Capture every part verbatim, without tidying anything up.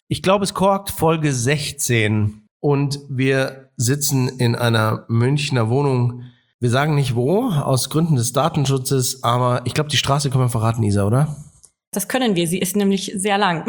Ich glaube, es korkt Folge sechzehn und wir sitzen in einer Münchner Wohnung. Wir sagen nicht wo, aus Gründen des Datenschutzes, aber ich glaube, die Straße können wir verraten, Isa, oder? Das können wir, sie ist nämlich sehr lang.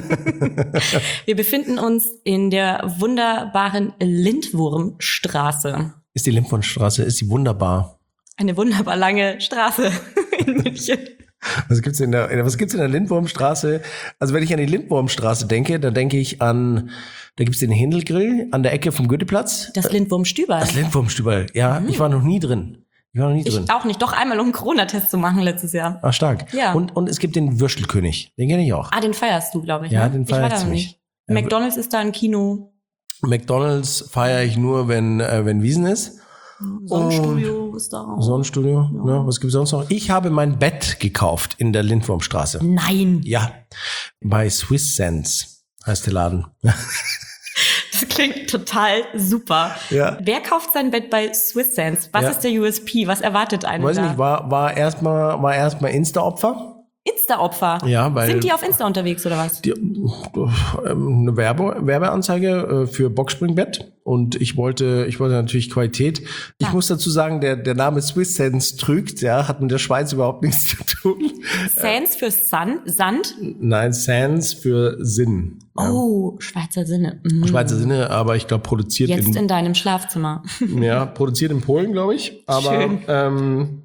Wir befinden uns in der wunderbaren Lindwurmstraße. Ist die Lindwurmstraße, ist sie wunderbar? Eine wunderbar lange Straße in München. Was gibt's in der, was gibt's in der Lindwurmstraße? Also wenn ich an die Lindwurmstraße denke, dann denke ich an, da gibt's den Händelgrill an der Ecke vom Goetheplatz. Das Lindwurmstüberl. Das Lindwurmstüberl, ja. Mhm. Ich war noch nie drin. Ich war noch nie drin. Ich auch nicht. Doch einmal, um einen Corona-Test zu machen letztes Jahr. Ach, stark. Ja. Und, und es gibt den Würstelkönig. Den kenne ich auch. Ah, den feierst du, glaube ich. Ja, ne? den feierst ich war da du nicht. Ja. McDonald's ist da ein Kino. McDonald's feiere ich nur, wenn, äh, wenn Wiesen ist. Sonnenstudio Und ist da auch. Sonnenstudio, Ja. ne? Was gibt's sonst noch? Ich habe mein Bett gekauft in der Lindwurmstraße. Nein. Ja, bei Swiss Sense heißt der Laden. Das klingt total super. Ja. Wer kauft sein Bett bei Swiss Sense? Was Ja. ist der U S P? Was erwartet einen Weiß da? ich nicht, war, war erstmal, war erstmal Insta-Opfer. Insta-Opfer? Ja, weil- Sind die auf Insta unterwegs oder was? Die, ähm, eine Werbe, Werbeanzeige äh, für Boxspringbett und ich wollte, ich wollte natürlich Qualität. Ich Ja. muss dazu sagen, der, der Name Swiss Sense trügt, ja, hat mit der Schweiz überhaupt nichts zu tun. Sans für Sun, Sand? Nein, Sans für Sinn. Ja. Oh, Schweizer Sinne. Mhm. Schweizer Sinne, aber ich glaube produziert Jetzt in, in deinem Schlafzimmer. ja, produziert in Polen, glaube ich. Aber Schön. ähm,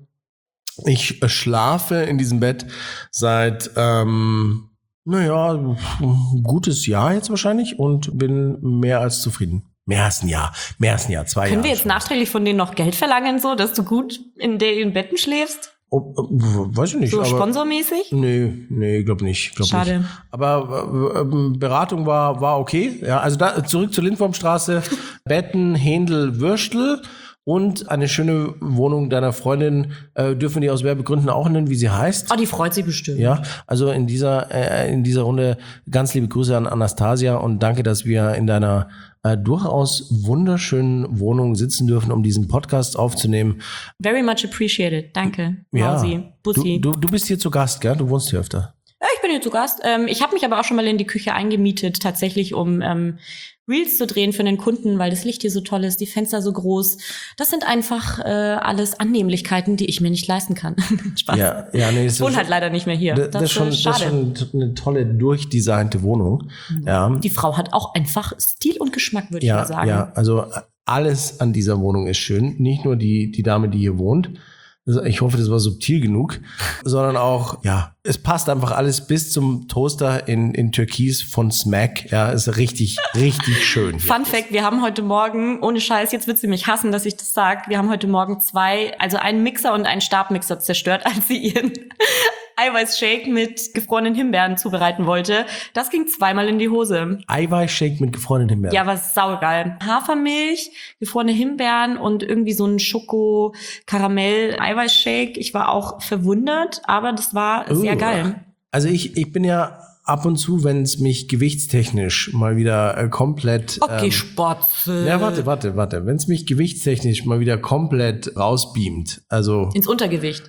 ich schlafe in diesem Bett seit ähm, naja, ein gutes Jahr jetzt wahrscheinlich und bin mehr als zufrieden. Mehr als ein Jahr, mehr als ein Jahr, zwei Können Jahre. wir jetzt schon. nachträglich von denen noch Geld verlangen, so, dass du gut in den Betten schläfst? Oh, oh, weiß ich nicht. So aber, sponsormäßig? Nee, nee, glaub nicht. Glaub Schade. Nicht. Aber äh, ähm, Beratung war war okay. Ja, also da, zurück zur Lindwurmstraße. Betten, Händel, Würstel und eine schöne Wohnung deiner Freundin. Äh, dürfen die aus Werbegründen auch nennen, wie sie heißt? Oh, die freut sich bestimmt. Ja, also in dieser äh, in dieser Runde ganz liebe Grüße an Anastasia und danke, dass wir in deiner äh, durchaus wunderschönen Wohnung sitzen dürfen, um diesen Podcast aufzunehmen. Very much appreciated. Danke, Ja, Mausi, Bussi. du, du, du bist hier zu Gast, gell? Du wohnst hier öfter. Ja, ich bin hier zu Gast. Ähm, ich habe mich aber auch schon mal in die Küche eingemietet, tatsächlich, um ähm, Reels zu drehen für den Kunden, weil das Licht hier so toll ist, die Fenster so groß. Das sind einfach äh, alles Annehmlichkeiten, die ich mir nicht leisten kann. Spaß. Ja, ja, nee, das Ich wohne ist halt leider nicht mehr hier. Das, Das, das, ist schon, ist das schade. ist schon eine tolle, durchdesignte Wohnung. Ja, Die Frau hat auch einfach Stil und Geschmack, würde ich ja, mal sagen. ja, also alles an dieser Wohnung ist schön. Nicht nur die, die Dame, die hier wohnt. Also ich hoffe, das war subtil genug, sondern auch, ja, es passt einfach alles bis zum Toaster in, in Türkis von Smack. Ja, ist richtig, richtig schön. Hier. Fun Fact, wir haben heute Morgen, ohne Scheiß, jetzt wird sie mich hassen, dass ich das sage, wir haben heute Morgen zwei, also einen Mixer und einen Stabmixer zerstört, als sie ihren Eiweißshake mit gefrorenen Himbeeren zubereiten wollte. Das ging zweimal in die Hose. Eiweißshake mit gefrorenen Himbeeren. Ja, war saugeil. Hafermilch, gefrorene Himbeeren und irgendwie so ein Schoko-Karamell-Eiweißshake. Ich war auch verwundert, aber das war sehr Uh, geil. Also ich, ich bin ja ab und zu, wenn es mich gewichtstechnisch mal wieder äh, komplett... Okay, ähm, Spotzel. Ja, warte, warte, warte. Wenn es mich gewichtstechnisch mal wieder komplett rausbeamt, also Ins Untergewicht.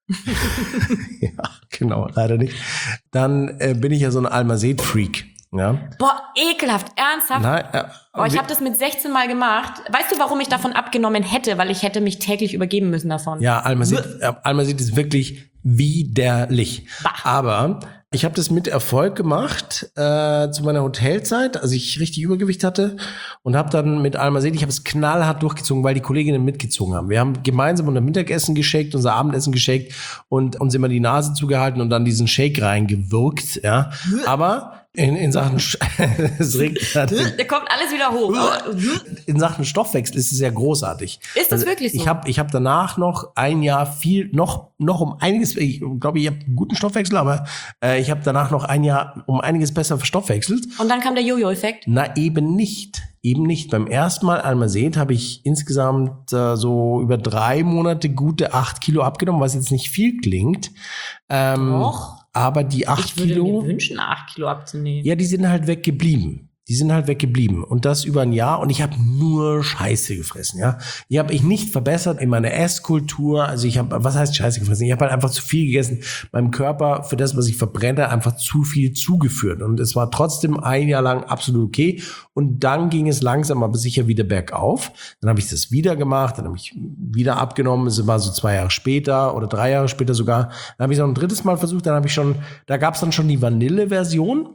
ja, genau, leider nicht, dann äh, bin ich ja so ein Almased-Freak. Ja. Boah, ekelhaft, ernsthaft. Nein, äh, Oh, ich wir- habe das mit sechzehn Mal gemacht. Weißt du, warum ich davon abgenommen hätte? Weil ich hätte mich täglich übergeben müssen davon. ja, Almased, äh, Almased ist wirklich widerlich. Bah. Aber ich habe das mit Erfolg gemacht äh, zu meiner Hotelzeit, als ich richtig Übergewicht hatte und habe dann mit Almased, ich habe es knallhart durchgezogen, weil die Kolleginnen mitgezogen haben. Wir haben gemeinsam unser Mittagessen geshakt, unser Abendessen geshakt und uns immer die Nase zugehalten und dann diesen Shake reingewirkt. Ja, aber in, in Sachen Sch- es regnet gerade. Da kommt alles wieder hoch. In Sachen Stoffwechsel ist es ja großartig. Ist das wirklich so? Ich habe ich hab danach noch ein Jahr viel, noch, noch um einiges, ich glaube, ich habe einen guten Stoffwechsel, aber äh, ich habe danach noch ein Jahr um einiges besser verstoffwechselt. Und dann kam der Jojo-Effekt. Na, eben nicht. Eben nicht. Beim ersten Mal Almased habe ich insgesamt äh, so über drei Monate gute acht Kilo abgenommen, was jetzt nicht viel klingt. Ähm, Doch. Aber die acht Ich würde Kilo, mir wünschen, acht Kilo abzunehmen. ja, die sind halt weggeblieben. die sind halt weggeblieben. Und das über ein Jahr. Und ich habe nur Scheiße gefressen, ja. Die habe ich nicht verbessert in meiner Esskultur. Also ich habe, was heißt Scheiße gefressen? Ich habe halt einfach zu viel gegessen. Meinem Körper für das, was ich verbrenne, einfach zu viel zugeführt. Und es war trotzdem ein Jahr lang absolut okay. Und dann ging es langsam aber sicher wieder bergauf. Dann habe ich das wieder gemacht. Dann habe ich wieder abgenommen. Es war so zwei Jahre später oder drei Jahre später sogar. Dann habe ich es noch ein drittes Mal versucht. Dann habe ich schon, da gab es dann schon die Vanille-Version.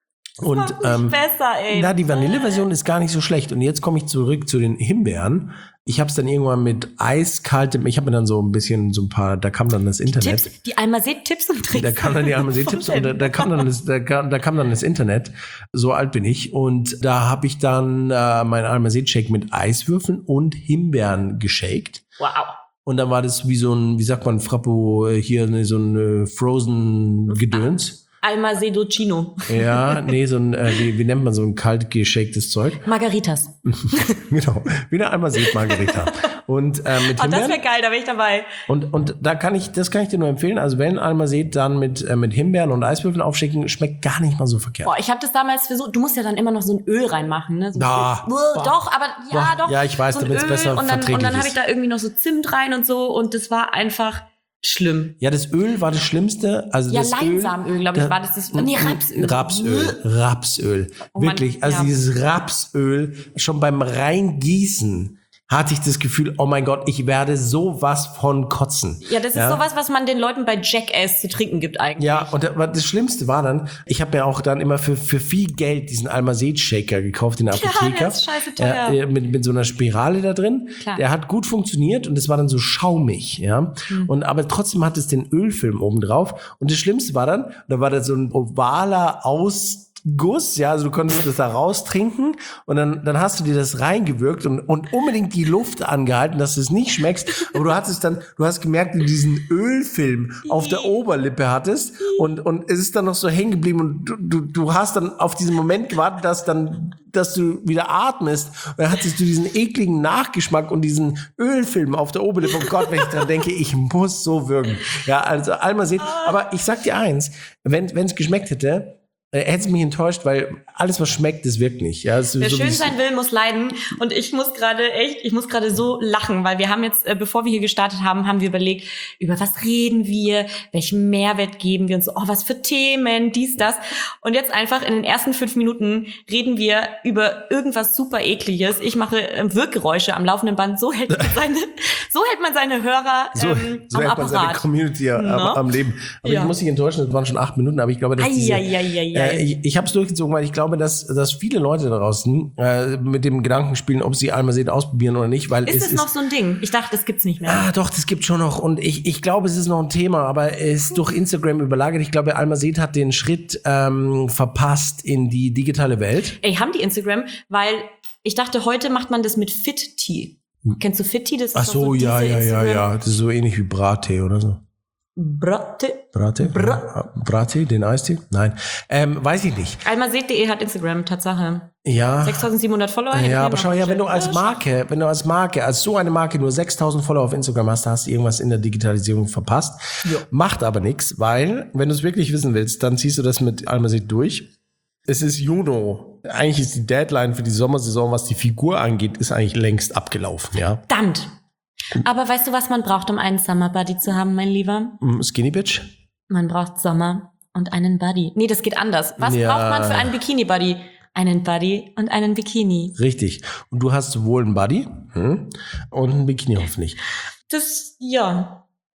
Und ähm, besser, ey. Na, die Vanille-Version ist gar nicht so schlecht. Und jetzt komme ich zurück zu den Himbeeren. Ich habe es dann irgendwann mit eiskaltem, ich habe mir dann so ein bisschen so ein paar, da kam dann das Internet. Tipps, die Almased-Tipps und Tricks. Da kam dann die Almased-Tipps und da, da kam dann das, da kam, da kam dann das Internet. So alt bin ich. Und da habe ich dann äh, meinen Almased-Shake mit Eiswürfeln und Himbeeren geshakt. Wow. Und dann war das wie so ein, wie sagt man, Frappo, hier so ein äh, Frozen-Gedöns. Almasedocino. Ja, nee, so ein, äh, wie, wie nennt man so ein kalt geshakedes Zeug? Margaritas. Genau, wie eine Almased Margarita. Und äh, mit Oh, Himbeeren. das wäre geil, da wäre ich dabei. Und und da kann ich, das kann ich dir nur empfehlen. Also wenn Almased dann mit äh, mit Himbeeren und Eiswürfeln aufschicken, schmeckt gar nicht mal so verkehrt. Boah, ich habe das damals versucht. Du musst ja dann immer noch so ein Öl reinmachen, ne? So Ah, Öl. Uah, doch, aber ja, Boah, doch. ja, ich weiß, so ein damit's Öl besser und dann, verträglich und dann habe ist. ich da irgendwie noch so Zimt rein und so und das war einfach schlimm. Ja, das Öl war das Schlimmste. Also Ja, das Leinsamöl, glaube ich, da- war das. das nee, Rapsöl. Rapsöl. Rapsöl. Oh Mann, Wirklich. Also ja. dieses Rapsöl, schon beim Reingießen hatte ich das Gefühl, oh mein Gott, ich werde sowas von kotzen. Ja, das ist sowas, was man den Leuten bei Jackass zu trinken gibt eigentlich. Ja, und das Schlimmste war dann, ich habe mir auch dann immer für für viel Geld diesen Almased-Shaker gekauft in der Apotheke. der ist scheiße teuer. Ja, äh, mit, mit so einer Spirale da drin. Klar. Der hat gut funktioniert und es war dann so schaumig, ja. Mhm. Und aber trotzdem hat es den Ölfilm oben drauf. Und das Schlimmste war dann, da war da so ein ovaler Ausguss, ja, also du konntest das da raustrinken und dann, dann hast du dir das reingewirkt und, und unbedingt die Luft angehalten, dass du es nicht schmeckst. Aber du hattest dann, du hast gemerkt, wie du diesen Ölfilm auf der Oberlippe hattest und, und es ist dann noch so hängen geblieben und du, du, du hast dann auf diesen Moment gewartet, dass dann, dass du wieder atmest. Und dann hattest du diesen ekligen Nachgeschmack und diesen Ölfilm auf der Oberlippe. Oh Gott, wenn ich dran denke, ich muss so würgen. Ja, also Almased. Aber ich sag dir eins, wenn, wenn es geschmeckt hätte, äh, hätte es mich enttäuscht, weil alles, was schmeckt, das wirkt nicht. Ja, es ist Wer so schön wie- sein will, muss leiden. Und ich muss gerade echt, ich muss gerade so lachen, weil wir haben jetzt, äh, bevor wir hier gestartet haben, haben wir überlegt, über was reden wir, welchen Mehrwert geben wir uns, so, oh, was für Themen, dies, das. Und jetzt einfach in den ersten fünf Minuten reden wir über irgendwas super Ekliges. Ich mache ähm, Wirkgeräusche am laufenden Band. So hält man seine, so hält man seine Hörer So, ähm, so am hält man seine Apparat. Community am, Na? am Leben. Aber Ja. ich muss dich enttäuschen, das waren schon acht Minuten, aber ich glaube, dass diese, Eieieiei. äh, ich, ich habe es durchgezogen, weil ich glaube, dass, dass viele Leute da draußen äh, mit dem Gedanken spielen, ob sie Almased ausprobieren oder nicht, weil Ist es es ist noch so ein Ding? Ich dachte, das gibt's nicht mehr. Ah, doch, das gibt schon noch. Und ich, ich glaube, es ist noch ein Thema, aber es ist durch Instagram überlagert. Ich glaube, Almased hat den Schritt ähm, verpasst in die digitale Welt. Ey, haben die Instagram? Weil ich dachte, heute macht man das mit Fit Tea. Kennst du Fit Tea? Das ist Ach doch so, ja, diese ja, ja, Instagram- ja. Das ist so ähnlich wie Brattee oder so. Bratte. Brattee? Bra- Brattee, den Eistee? Nein. Ähm, weiß ich nicht. Almased punkt de hat Instagram, Tatsache. Ja. sechstausendsiebenhundert Follower. hätte Ja, mir aber noch schau her, wenn du als vorgestellt. Marke, wenn du als Marke, als so eine Marke nur sechstausend Follower auf Instagram hast, da hast du irgendwas in der Digitalisierung verpasst. Ja. Macht aber nichts, weil, wenn du es wirklich wissen willst, dann ziehst du das mit Almased durch. Es ist Juni. Eigentlich ist die Deadline für die Sommersaison, was die Figur angeht, ist eigentlich längst abgelaufen, ja. Verdammt. Aber weißt du, was man braucht, um einen Summer Buddy zu haben, mein Lieber? Mm, Skinny Bitch? Man braucht Sommer und einen Buddy. Nee, das geht anders. Was Ja. braucht man für einen Bikini-Buddy? Einen Buddy und einen Bikini. Richtig. Und du hast sowohl einen Buddy hm, und ein Bikini hoffentlich. Das, ja.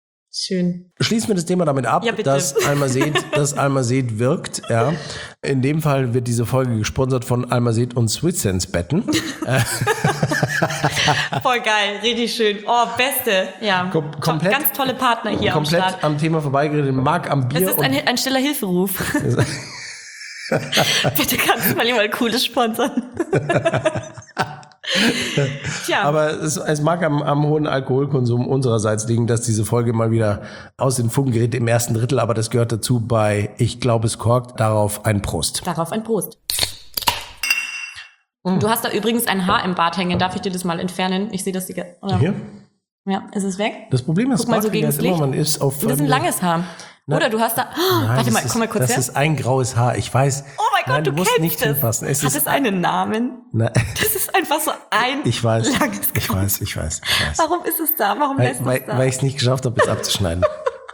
Schön. Schließen wir das Thema damit ab, Ja, bitte. dass Almased, dass Almased wirkt. Ja. In dem Fall wird diese Folge gesponsert von Almased und Sweetsense Betten. Voll geil, richtig schön. Oh, beste. Ja. Kom- To- komplett- Ganz tolle Partner hier am Komplett Start. am Thema vorbeigeredet. Marc am Das Bier ist und ein, ein stiller Hilferuf. Bitte kannst du mal jemand Cooles sponsern. Tja, aber es, es mag am, am hohen Alkoholkonsum unsererseits liegen, dass diese Folge mal wieder aus den Fugen gerät im ersten Drittel, aber das gehört dazu bei Ich glaube es korkt. Darauf ein Prost. darauf ein Prost. Du hast da übrigens ein Haar im Bart hängen. Darf ich dir das mal entfernen? Ich sehe das die. Oder? Hier? Ja, ist es weg? Das Problem ist, Guck mal so Sparkling gegen ist das immer, Licht. man ist auf... Und das ist ein langes Haar. Nein. Oder du hast da... Oh, Nein, warte das mal, ist, komm mal kurz das her. ist ein graues Haar, ich weiß. Oh mein Gott, Nein, du, du musst kennst nicht es. hinfassen. Es Hat ist, es einen Namen? Nein. Das ist einfach so ein Ich weiß, langes ich weiß, ich weiß, ich weiß. Warum ist es da? Warum Weil, lässt es weil, da? weil ich es nicht geschafft habe, es abzuschneiden.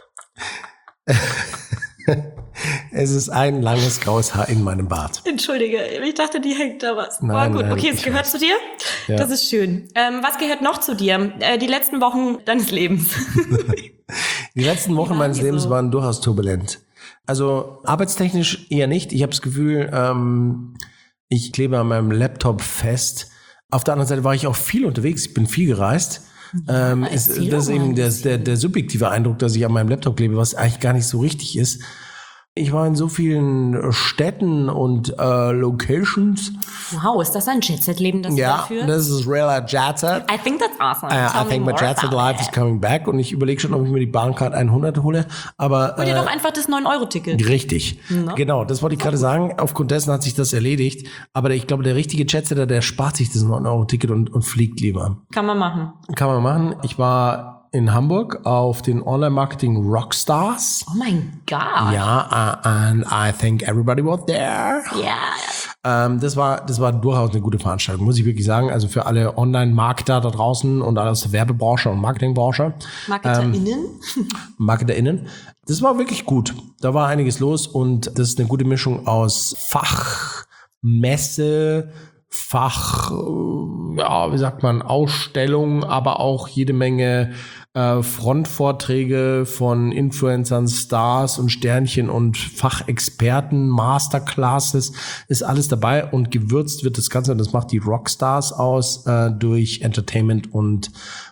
Es ist ein langes graues Haar in meinem Bart. Entschuldige, ich dachte, die hängt da was. Nein, oh, gut, nein, okay, es ich gehört weiß. zu dir. Ja. Das ist schön. Ähm, was gehört noch zu dir? Äh, die letzten Wochen deines Lebens. Die letzten Wochen waren meines die Lebens so? waren durchaus turbulent. Also arbeitstechnisch eher nicht. Ich habe das Gefühl, ähm, ich klebe an meinem Laptop fest. Auf der anderen Seite war ich auch viel unterwegs. Ich bin viel gereist. Ähm, es, erzähl das ist doch mal eben ein der, bisschen. der, der subjektive Eindruck, dass ich an meinem Laptop klebe, was eigentlich gar nicht so richtig ist. Ich war in so vielen Städten und äh, Locations. Wow, ist das ein Jet-Set-Leben, das Ja, du da führst? das ist real Jet Set. I think that's awesome. Uh, Tell I think me my more Jet Set about Life it. is coming back und ich überlege schon, ob ich mir die Bahncard hundert hole. Aber Hol dir äh, doch einfach das neun Euro Ticket. richtig, Na? genau, das wollte ich gerade sagen. Aufgrund dessen hat sich das erledigt. Aber ich glaube, der richtige Jetsetter, der spart sich das neun Euro Ticket und, und fliegt lieber. Kann man machen. Kann man machen. Ich war in Hamburg auf den Online-Marketing Rockstars. Oh mein Gott. Ja, uh, and I think everybody was there. Ja. Ähm, das war, das war durchaus eine gute Veranstaltung, muss ich wirklich sagen. Also für alle Online-Marketer da draußen und alle aus der Werbebranche und Marketingbranche, MarketerInnen? MarketerInnen. Das war wirklich gut. Da war einiges los und das ist eine gute Mischung aus Fachmesse, Fach, äh, ja, wie sagt man, Ausstellung, aber auch jede Menge äh, Frontvorträge von Influencern, Stars und Sternchen und Fachexperten, Masterclasses, ist alles dabei und gewürzt wird das Ganze, und das macht die Rockstars aus, äh, durch Entertainment und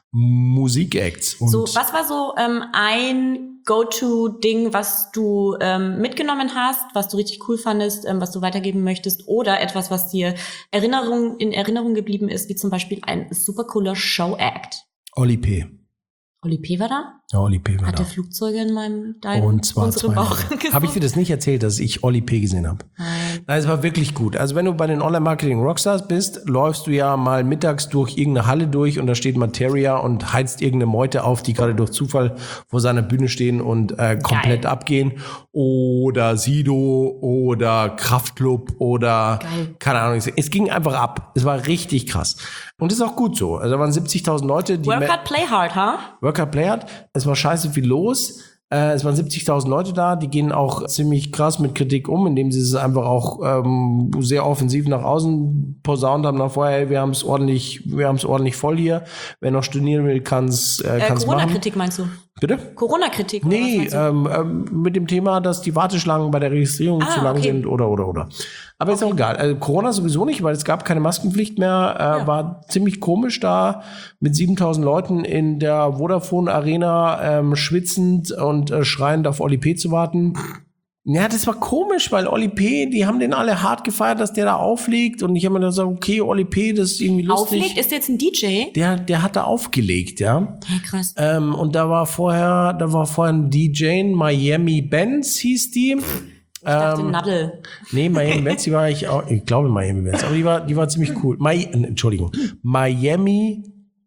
Musikacts. Und So, was war so ähm, ein Go-To-Ding, was du ähm, mitgenommen hast, was du richtig cool fandest, ähm, was du weitergeben möchtest, oder etwas, was dir Erinnerung, in Erinnerung geblieben ist, wie zum Beispiel ein super cooler Show-Act? Oli P. Oli P. war da? Ja, Oli P. war Hat da. der Flugzeuge in meinem, deinem, Und zwar unserem zweimal. Bauch Habe ich dir das nicht erzählt, dass ich Oli P. gesehen habe? Nein. Nein, es war wirklich gut. Also wenn du bei den Online-Marketing-Rockstars bist, läufst du ja mal mittags durch irgendeine Halle durch und da steht Materia und heizt irgendeine Meute auf, die gerade durch Zufall vor seiner Bühne stehen und äh, komplett Geil. abgehen. Oder Sido oder Kraftklub oder Geil. keine Ahnung. Es ging einfach ab. Es war richtig krass. Und das ist auch gut so. Also da waren siebzigtausend Leute, die Work me- hard, play hard, ha? Worker Play hat. Es war scheiße viel los. Äh, es waren siebzigtausend Leute da. Die gehen auch ziemlich krass mit Kritik um, indem sie es einfach auch ähm, sehr offensiv nach außen posaunt haben. Nach vorher, hey, wir haben es ordentlich, wir haben es ordentlich voll hier. Wer noch studieren will, kann es äh, Äh, kann's machen. Corona-Kritik meinst du? Bitte? Corona-Kritik? oder was Nee, meinst du? ähm, ähm, mit dem Thema, dass die Warteschlangen bei der Registrierung Ah, zu lang okay. sind oder, oder, oder. Aber ist auch egal. Also Corona sowieso nicht, weil es gab keine Maskenpflicht mehr. Äh, Ja. War ziemlich komisch da mit siebentausend Leuten in der Vodafone Arena ähm, schwitzend und äh, schreiend auf Oli P. zu warten. Ja, das war komisch, weil Oli P., die haben den alle hart gefeiert, dass der da auflegt. Und ich habe mir dann gesagt, okay, Oli P., das ist irgendwie lustig. Auflegt? Ist der jetzt ein D J? Der, der hat da aufgelegt, ja. Hey, krass. Ähm, und da war vorher, da war vorher ein D J, Miami Benz hieß die. Ich dachte, Ähm, Nadel. nee, Miami Benz, die war ich auch, ich glaube Miami Benz, aber die war, die war ziemlich cool. Mi, äh, Entschuldigung, Miami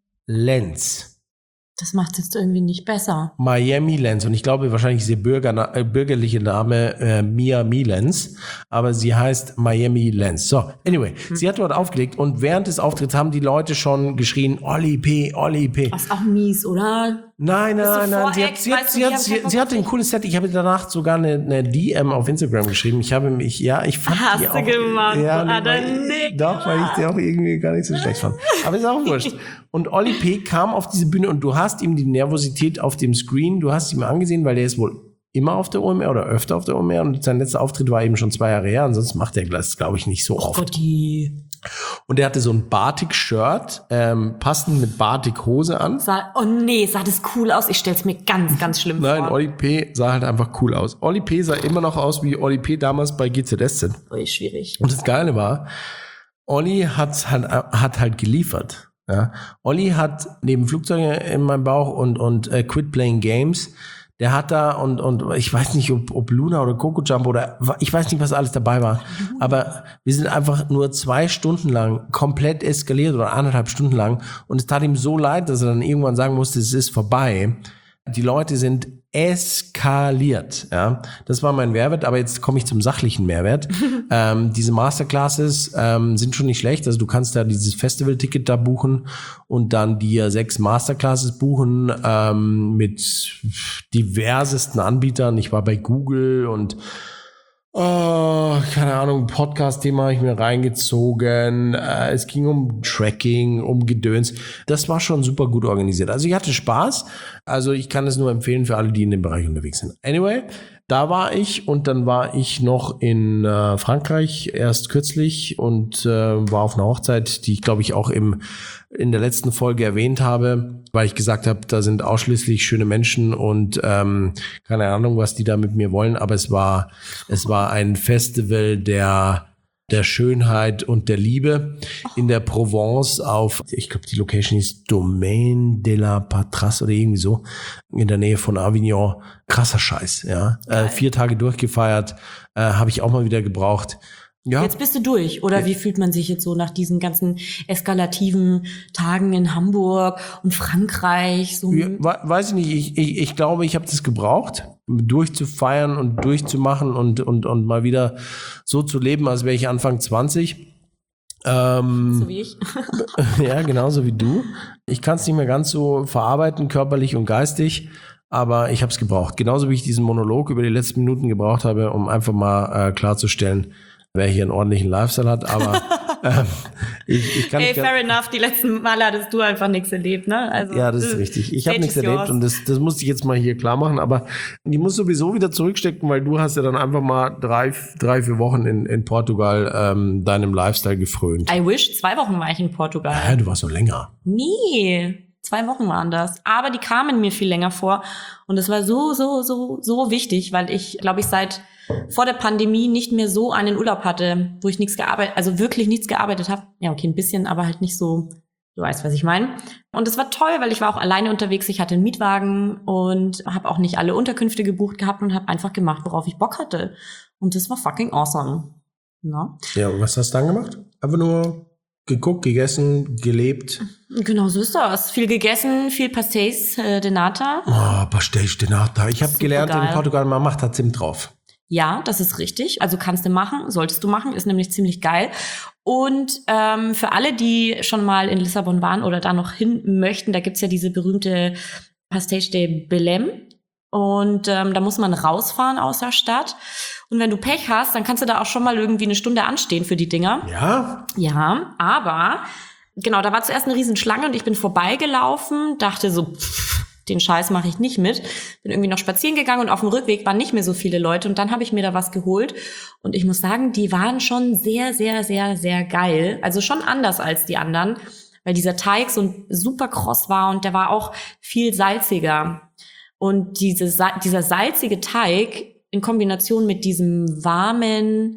Lenz. Das macht jetzt irgendwie nicht besser. Miami Lenz. Und ich glaube, wahrscheinlich ist ihr Bürger, äh, bürgerliche Name äh, Miami Lenz, aber sie heißt Miami Lenz. So, anyway, Hm. sie hat dort aufgelegt und während des Auftritts haben die Leute schon geschrien, Oli P., Oli P. Was auch mies, oder? Nein, Bist du nein, nein. Sie hat, Vorex? sie, hat, Weißt du, sie, ich hat, hab sie, keinen sie Bock hatte ein cooles Set. Ich habe danach sogar eine, eine D M auf Instagram geschrieben. Ich habe mich, ja, ich fand Hast die du auch, gemacht, ja, Bruder, weil- Nick. doch, weil ich die auch irgendwie gar nicht so schlecht fand. Aber ist auch wurscht. Und Oli P. kam auf diese Bühne und du hast ihm die Nervosität auf dem Screen, du hast ihm angesehen, weil der ist wohl immer auf der O M R oder öfter auf der O M R und sein letzter Auftritt war eben schon zwei Jahre her. Ansonsten macht er das, glaube ich, nicht so Oh oft. Gott, die Und er hatte so ein Batik-Shirt, ähm, passend mit Batik-Hose an. sah, oh nee, sah das cool aus. Ich stell's mir ganz, ganz schlimm Nein, vor. Oli P. sah halt einfach cool aus. Oli P. sah immer noch aus, wie Oli P. damals bei G Z S Z. Ui, schwierig. Und das Geile war, Olli hat halt, hat halt geliefert. Ja. Olli hat neben Flugzeuge in meinem Bauch und, und äh, Quit Playing Games, der hat da und und ich weiß nicht, ob, ob Luna oder Coco Jump oder ich weiß nicht, was alles dabei war, aber wir sind einfach nur zwei Stunden lang komplett eskaliert oder anderthalb Stunden lang und es tat ihm so leid, dass er dann irgendwann sagen musste, es ist vorbei. Die Leute sind eskaliert, ja. Das war mein Mehrwert, aber jetzt komme ich zum sachlichen Mehrwert. ähm, diese Masterclasses ähm, sind schon nicht schlecht, also du kannst da dieses Festival-Ticket da buchen und dann dir sechs Masterclasses buchen ähm, mit diversesten Anbietern. Ich war bei Google und Oh, keine Ahnung, Podcast-Thema habe ich mir reingezogen. Äh, es ging um Tracking, um Gedöns. Das war schon super gut organisiert. Also ich hatte Spaß. Also ich kann es nur empfehlen für alle, die in dem Bereich unterwegs sind. Anyway, da war ich und dann war ich noch in äh, Frankreich erst kürzlich und äh, war auf einer Hochzeit, die ich glaube ich auch im in der letzten Folge erwähnt habe, weil ich gesagt habe, da sind ausschließlich schöne Menschen und ähm, keine Ahnung, was die da mit mir wollen, aber es war es war ein Festival der der Schönheit und der Liebe in der Provence auf, ich glaube, die Location ist Domaine de la Patras oder irgendwie so, in der Nähe von Avignon. Krasser Scheiß, ja. Äh, vier Tage durchgefeiert, äh, habe ich auch mal wieder gebraucht. Ja. Jetzt bist du durch, oder ja. Wie fühlt man sich jetzt so nach diesen ganzen eskalativen Tagen in Hamburg und Frankreich? So ja, weiß ich nicht, ich, ich, ich glaube, ich habe das gebraucht, durchzufeiern und durchzumachen und, und, und mal wieder so zu leben, als wäre ich Anfang zwanzig. Ähm, so wie ich. Ja, genauso wie du. Ich kann es nicht mehr ganz so verarbeiten, körperlich und geistig. Aber ich habe es gebraucht. Genauso wie ich diesen Monolog über die letzten Minuten gebraucht habe, um einfach mal äh, klarzustellen, wer hier einen ordentlichen Lifestyle hat, aber ähm, ich, ich kann Ey, nicht fair enough, die letzten Male hattest du einfach nichts erlebt, ne? Also, ja, das ist richtig. Ich habe nichts erlebt und das, das musste ich jetzt mal hier klar machen, aber ich muss sowieso wieder zurückstecken, weil du hast ja dann einfach mal drei, drei vier Wochen in, in Portugal ähm, deinem Lifestyle gefrönt. I wish, zwei Wochen war ich in Portugal. Ja, du warst so länger. Nee, zwei Wochen waren das. Aber die kamen mir viel länger vor und es war so, so, so, so wichtig, weil ich, glaube ich, seit vor der Pandemie nicht mehr so einen Urlaub hatte, wo ich nichts gearbeitet, also wirklich nichts gearbeitet habe. Ja, okay, ein bisschen, aber halt nicht so, du weißt, was ich meine. Und es war toll, weil ich war auch alleine unterwegs, ich hatte einen Mietwagen und habe auch nicht alle Unterkünfte gebucht gehabt und habe einfach gemacht, worauf ich Bock hatte. Und das war fucking awesome. Na? Ja, und was hast du dann gemacht? Einfach nur geguckt, gegessen, gelebt. Genau, so ist das. Viel gegessen, viel Pastéis äh, de Nata. Oh, Pastéis de Nata. Ich habe gelernt, geil. in Portugal, man macht da Zimt drauf. Ja, das ist richtig. Also kannst du machen, solltest du machen, ist nämlich ziemlich geil. Und ähm, für alle, die schon mal in Lissabon waren oder da noch hin möchten, da gibt's ja diese berühmte Pastéis de Belém. Und ähm, da muss man rausfahren aus der Stadt. Und wenn du Pech hast, dann kannst du da auch schon mal irgendwie eine Stunde anstehen für die Dinger. Ja? Ja, aber genau, da war zuerst eine Riesenschlange und ich bin vorbeigelaufen, dachte so, pff, den Scheiß mache ich nicht mit. Bin irgendwie noch spazieren gegangen und auf dem Rückweg waren nicht mehr so viele Leute und dann habe ich mir da was geholt und ich muss sagen, die waren schon sehr, sehr, sehr, sehr geil. Also schon anders als die anderen, weil dieser Teig so super kross war und der war auch viel salziger. Und diese, dieser salzige Teig in Kombination mit diesem warmen,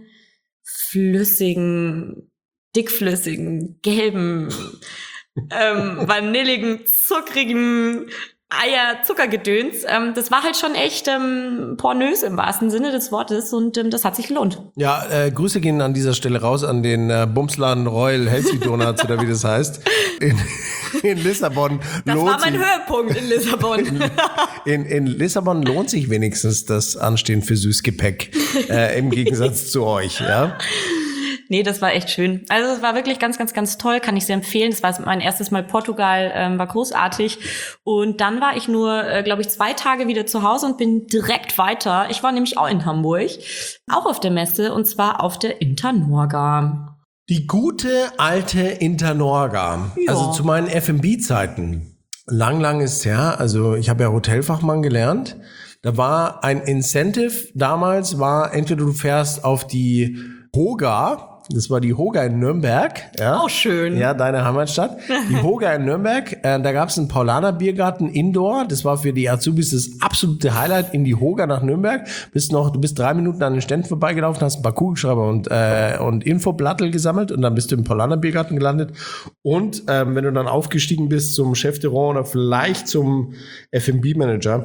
flüssigen, dickflüssigen, gelben, ähm, vanilligen, zuckrigen Eier-Zuckergedöns, ähm, das war halt schon echt ähm, pornös im wahrsten Sinne des Wortes und ähm, das hat sich gelohnt. Ja, äh, Grüße gehen an dieser Stelle raus an den äh, Bumsladen Royal Healthy Donuts oder wie das heißt. In, in Lissabon Das lohnt war mein sich, Höhepunkt in Lissabon. in, in Lissabon lohnt sich wenigstens das Anstehen für Süßgepäck, äh, im Gegensatz zu euch, ja. Nee, das war echt schön. Also es war wirklich ganz, ganz, ganz toll, kann ich sehr empfehlen. Das war mein erstes Mal Portugal, ähm, war großartig. Und dann war ich nur, äh, glaube ich, zwei Tage wieder zu Hause und bin direkt weiter. Ich war nämlich auch in Hamburg, auch auf der Messe, und zwar auf der Internorga. Die gute alte Internorga. Ja. Also zu meinen F und B-Zeiten. Lang, lang ist her. Also ich habe ja Hotelfachmann gelernt. Da war ein Incentive damals, war entweder du fährst auf die Hoga, das war die Hoga in Nürnberg. Ja. Oh, schön. Ja, deine Heimatstadt. Die Hoga in Nürnberg. Äh, da gab es einen Paulaner-Biergarten Indoor. Das war für die Azubis das absolute Highlight, in die Hoga nach Nürnberg. Bist noch, du bist drei Minuten an den Ständen vorbeigelaufen, hast ein paar Kugelschreiber und, äh, und Infoblattel gesammelt und dann bist du im Paulaner-Biergarten gelandet. Und ähm, wenn du dann aufgestiegen bist zum Chef de Rang oder vielleicht zum F und B-Manager,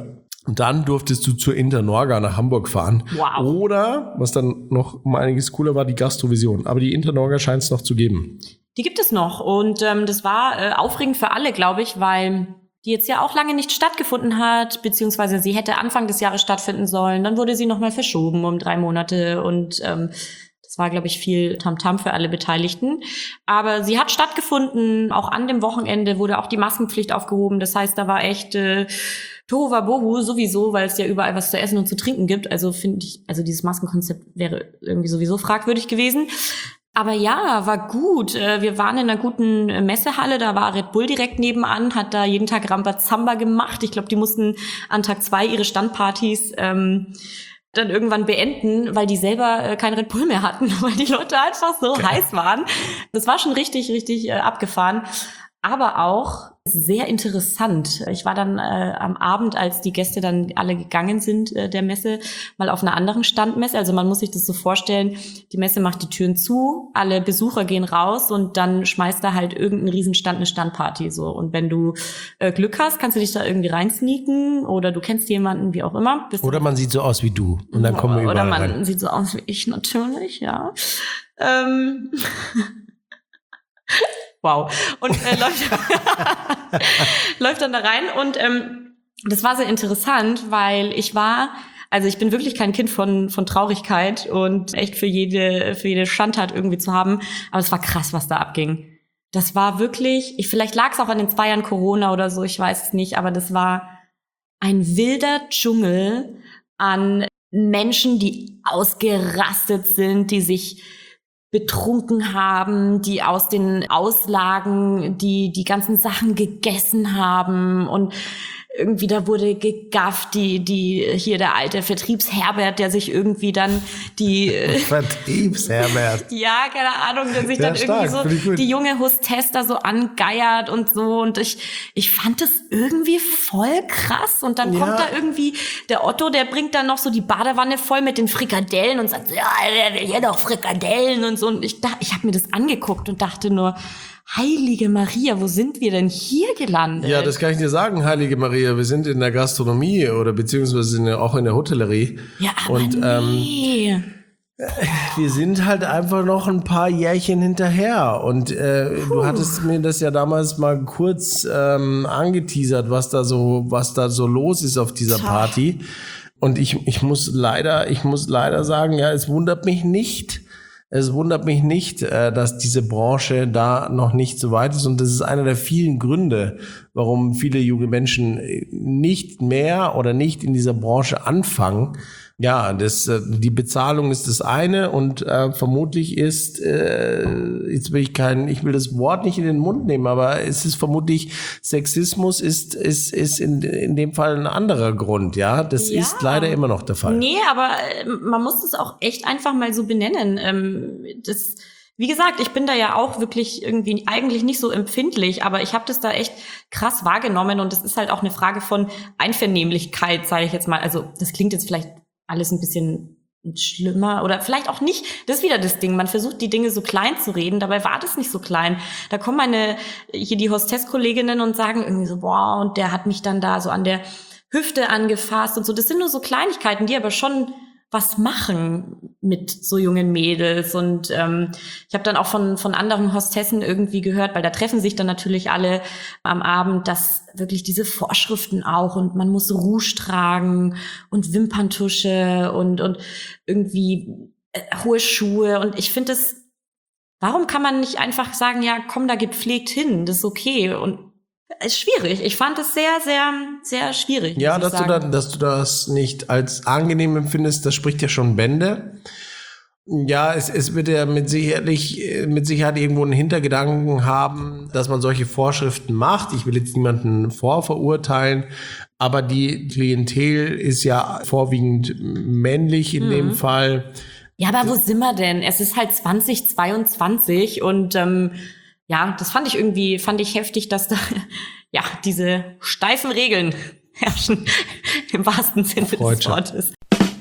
Und dann durftest du zur Internorga nach Hamburg fahren. Wow. Oder, was dann noch um einiges cooler war, die Gastrovision. Aber die Internorga scheint es noch zu geben. Die gibt es noch. Und ähm, das war äh, aufregend für alle, glaube ich, weil die jetzt ja auch lange nicht stattgefunden hat, beziehungsweise sie hätte Anfang des Jahres stattfinden sollen. Dann wurde sie nochmal verschoben um drei Monate und ähm, das war, glaube ich, viel Tamtam für alle Beteiligten. Aber sie hat stattgefunden. Auch an dem Wochenende wurde auch die Maskenpflicht aufgehoben. Das heißt, da war echt äh, Tohuwabohu sowieso, weil es ja überall was zu essen und zu trinken gibt. Also finde ich, also dieses Maskenkonzept wäre irgendwie sowieso fragwürdig gewesen. Aber ja, war gut. Wir waren in einer guten Messehalle, da war Red Bull direkt nebenan, hat da jeden Tag Rambazamba gemacht. Ich glaube, die mussten an Tag zwei ihre Standpartys ähm, dann irgendwann beenden, weil die selber äh, kein Red Bull mehr hatten, weil die Leute einfach so okay. heiß waren. Das war schon richtig, richtig äh, abgefahren. Aber auch sehr interessant. Ich war dann äh, am Abend, als die Gäste dann alle gegangen sind äh, der Messe, mal auf einer anderen Standmesse. Also man muss sich das so vorstellen, die Messe macht die Türen zu, alle Besucher gehen raus und dann schmeißt da halt irgendein Riesenstand eine Standparty so. Und wenn du äh, Glück hast, kannst du dich da irgendwie reinsneaken oder du kennst jemanden, wie auch immer. Bist oder man sieht so aus wie du und dann kommen wir überall Oder man rein. sieht so aus wie ich natürlich, ja. Ähm... Wow. Und äh, läuft, läuft dann da rein. Und ähm, das war sehr interessant, weil ich war, also ich bin wirklich kein Kind von von Traurigkeit und echt für jede für jede Schandtat irgendwie zu haben. Aber es war krass, was da abging. Das war wirklich, ich, vielleicht lag es auch an den zwei Jahren Corona oder so, ich weiß es nicht, aber das war ein wilder Dschungel an Menschen, die ausgerastet sind, die sich betrunken haben, die aus den Auslagen die die ganzen Sachen gegessen haben und irgendwie da wurde gegafft, die die hier der alte Vertriebsherbert, der sich irgendwie dann die Vertriebsherbert. ja, keine Ahnung, der sich ja, dann stark, irgendwie so die junge Hostess da so angeiert und so und ich ich fand das irgendwie voll krass und dann ja. kommt da irgendwie der Otto, der bringt dann noch so die Badewanne voll mit den Frikadellen und sagt, ja, der will ja doch Frikadellen und so und ich dachte, ich habe mir das angeguckt und dachte nur, Heilige Maria, wo sind wir denn hier gelandet? Ja, das kann ich dir sagen, Heilige Maria. Wir sind in der Gastronomie oder beziehungsweise in der, auch in der Hotellerie. Ja, aber und, nee. Ähm, wir sind halt einfach noch ein paar Jährchen hinterher. Und äh, du hattest mir das ja damals mal kurz ähm, angeteasert, was da so, was da so los ist auf dieser Party. Und ich, ich muss leider, ich muss leider sagen, ja, es wundert mich nicht. Es wundert mich nicht, dass diese Branche da noch nicht so weit ist. Und das ist einer der vielen Gründe, warum viele junge Menschen nicht mehr oder nicht in dieser Branche anfangen. Ja, das, die Bezahlung ist das eine und äh, vermutlich ist, äh, jetzt will ich kein, ich will das Wort nicht in den Mund nehmen, aber es ist vermutlich, Sexismus ist, ist, ist in, in dem Fall ein anderer Grund, ja. Das ja. ist leider immer noch der Fall. Nee, aber man muss es auch echt einfach mal so benennen. Ähm, das, wie gesagt, ich bin da ja auch wirklich irgendwie eigentlich nicht so empfindlich, aber ich habe das da echt krass wahrgenommen und es ist halt auch eine Frage von Einvernehmlichkeit, sage ich jetzt mal. Also das klingt jetzt vielleicht alles ein bisschen schlimmer oder vielleicht auch nicht. Das ist wieder das Ding. Man versucht, die Dinge so klein zu reden. Dabei war das nicht so klein. Da kommen meine, hier die Hostess-Kolleginnen und sagen irgendwie so, boah, und der hat mich dann da so an der Hüfte angefasst und so. Das sind nur so Kleinigkeiten, die aber schon was machen mit so jungen Mädels. Und ähm, ich habe dann auch von von anderen Hostessen irgendwie gehört, weil da treffen sich dann natürlich alle am Abend, dass wirklich diese Vorschriften auch und man muss Rouge tragen und Wimperntusche und und irgendwie äh, hohe Schuhe. Und ich finde das, warum kann man nicht einfach sagen, ja, komm da gepflegt hin, das ist okay. Und ist schwierig. Ich fand es sehr, sehr, sehr schwierig. Ja, dass du, da, dass du das nicht als angenehm empfindest, das spricht ja schon Bände. Ja, es, es wird ja mit sicherlich, mit Sicherheit irgendwo einen Hintergedanken haben, dass man solche Vorschriften macht. Ich will jetzt niemanden vorverurteilen, aber die Klientel ist ja vorwiegend männlich in mhm. dem Fall. Ja, aber wo sind wir denn? Es ist halt zwanzig zweiundzwanzig und ähm, ja, das fand ich irgendwie, fand ich heftig, dass da ja diese steifen Regeln herrschen, im wahrsten Sinne des Wortes.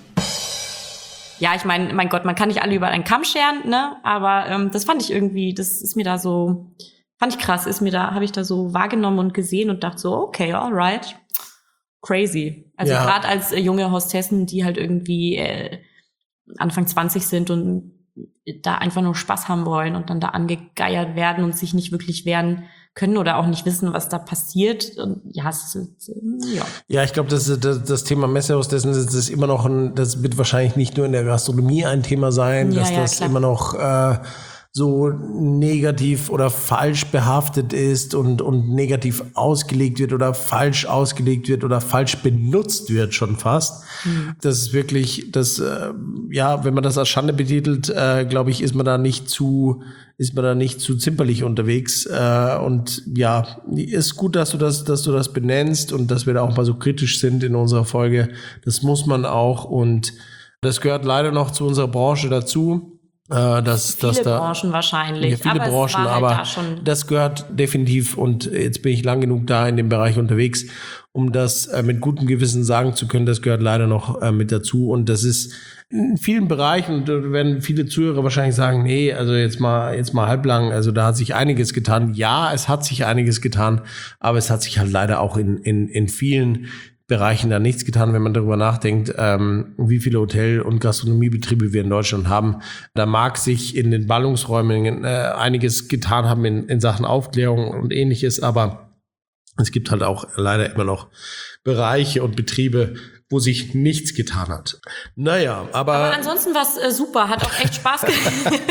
Ja, ich meine, mein Gott, man kann nicht alle über einen Kamm scheren, ne? Aber ähm, das fand ich irgendwie, das ist mir da so, fand ich krass, ist mir da, habe ich da so wahrgenommen und gesehen und dachte so, okay, alright. crazy. Also Ja. gerade als äh, junge Hostessen, die halt irgendwie äh, Anfang zwanzig sind und da einfach nur Spaß haben wollen und dann da angegeiert werden und sich nicht wirklich wehren können oder auch nicht wissen, was da passiert. Und ja, es ist, äh, ja. Ja, ich glaube, das, das, das Thema Messehostessen, das ist immer noch ein, das wird wahrscheinlich nicht nur in der Gastronomie ein Thema sein, Ja, dass ja, das klar. immer noch äh, so negativ oder falsch behaftet ist und, und negativ ausgelegt wird oder falsch ausgelegt wird oder falsch benutzt wird schon fast. Mhm. Das ist wirklich, das, äh, ja, wenn man das als Schande betitelt, äh, glaube ich, ist man da nicht zu, ist man da nicht zu zimperlich unterwegs. Äh, und ja, ist gut, dass du das, dass du das benennst und dass wir da auch mal so kritisch sind in unserer Folge. Das muss man auch und das gehört leider noch zu unserer Branche dazu. Äh, dass, viele dass da, Branchen wahrscheinlich. Ja, viele aber Branchen, es war halt aber da schon das gehört definitiv und jetzt bin ich lang genug da in dem Bereich unterwegs, um das äh, mit gutem Gewissen sagen zu können, das gehört leider noch äh, mit dazu und das ist in vielen Bereichen und da werden viele Zuhörer wahrscheinlich sagen, nee, also jetzt mal, jetzt mal halblang, also da hat sich einiges getan. Ja, es hat sich einiges getan, aber es hat sich halt leider auch in, in, in vielen Bereichen da nichts getan, wenn man darüber nachdenkt, ähm, wie viele Hotel- und Gastronomiebetriebe wir in Deutschland haben. Da mag sich in den Ballungsräumen äh, einiges getan haben in, in Sachen Aufklärung und Ähnliches, aber es gibt halt auch leider immer noch Bereiche und Betriebe, wo sich nichts getan hat. Naja, aber... Aber ansonsten war es äh, super, hat auch echt Spaß gemacht.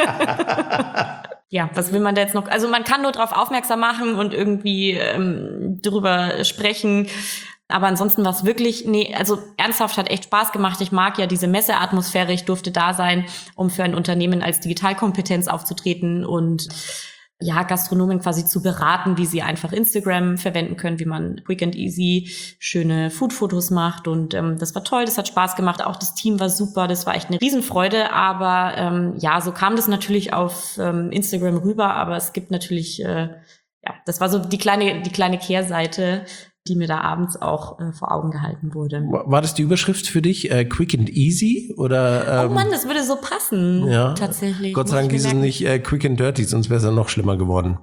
Ja, was will man da jetzt noch? Also man kann nur darauf aufmerksam machen und irgendwie ähm, drüber sprechen. Aber ansonsten war es wirklich, nee, also ernsthaft hat echt Spaß gemacht. Ich mag ja diese Messeatmosphäre. Ich durfte da sein, um für ein Unternehmen als Digitalkompetenz aufzutreten und ja, Gastronomen quasi zu beraten, wie sie einfach Instagram verwenden können, wie man quick and easy schöne Food-Fotos macht. Und ähm, das war toll, das hat Spaß gemacht. Auch das Team war super, das war echt eine Riesenfreude. Aber ähm, ja, so kam das natürlich auf ähm, Instagram rüber. Aber es gibt natürlich, äh, ja, das war so die kleine, die kleine Kehrseite, die mir da abends auch äh, vor Augen gehalten wurde. War das die Überschrift für dich? Äh, quick and easy? Oder, ähm, oh Mann, das würde so passen. Ja, tatsächlich. Gott sei Dank ist es nicht äh, quick and dirty, sonst wäre es ja noch schlimmer geworden.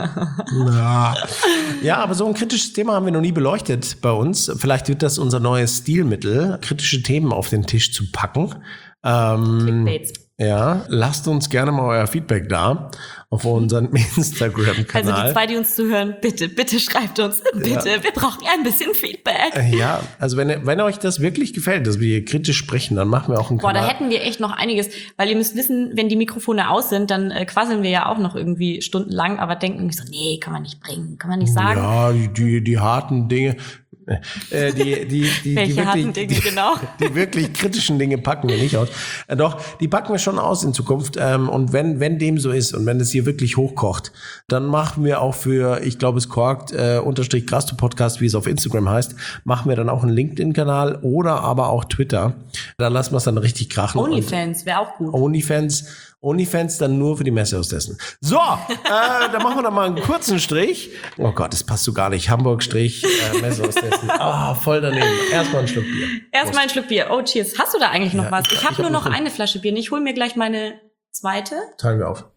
Na. Ja, aber so ein kritisches Thema haben wir noch nie beleuchtet bei uns. Vielleicht wird das unser neues Stilmittel, kritische Themen auf den Tisch zu packen. Ähm, Clickbaits. Ja, lasst uns gerne mal euer Feedback da auf unseren Instagram-Kanal. Also die zwei, die uns zuhören, bitte, bitte schreibt uns, bitte, ja. Wir brauchen ein bisschen Feedback. Ja, also wenn, wenn euch das wirklich gefällt, dass wir hier kritisch sprechen, dann machen wir auch einen Boah, Kanal. da hätten wir echt noch einiges, weil ihr müsst wissen, wenn die Mikrofone aus sind, dann äh, quasseln wir ja auch noch irgendwie stundenlang, aber denken so, nee, kann man nicht bringen, kann man nicht sagen. Ja, die, die, die harten Dinge. Äh, die, die, die, Welche die wirklich, harten Dinge, die, genau. Die wirklich kritischen Dinge packen wir nicht aus. Äh, doch, die packen wir schon aus in Zukunft. Ähm, und wenn, wenn dem so ist und wenn es hier wirklich hochkocht, dann machen wir auch für, ich glaube, es korkt, äh, unterstrich Grasto Podcast, wie es auf Instagram heißt, machen wir dann auch einen LinkedIn-Kanal oder aber auch Twitter. Da lassen wir es dann richtig krachen. OnlyFans wäre auch gut. OnlyFans. OnlyFans dann nur für die Messehostessen. So, äh, da machen wir dann mal einen kurzen Strich. Oh Gott, das passt so gar nicht. Hamburg-Strich, äh, Messehostessen. Ah, oh, voll daneben. Erstmal ein Schluck Bier. Erstmal ein Schluck Bier. Oh, cheers. Hast du da eigentlich noch ja, was? Ich, ich habe hab nur noch eine eine Flasche Bier. Ich hole mir gleich meine zweite. Teilen wir auf.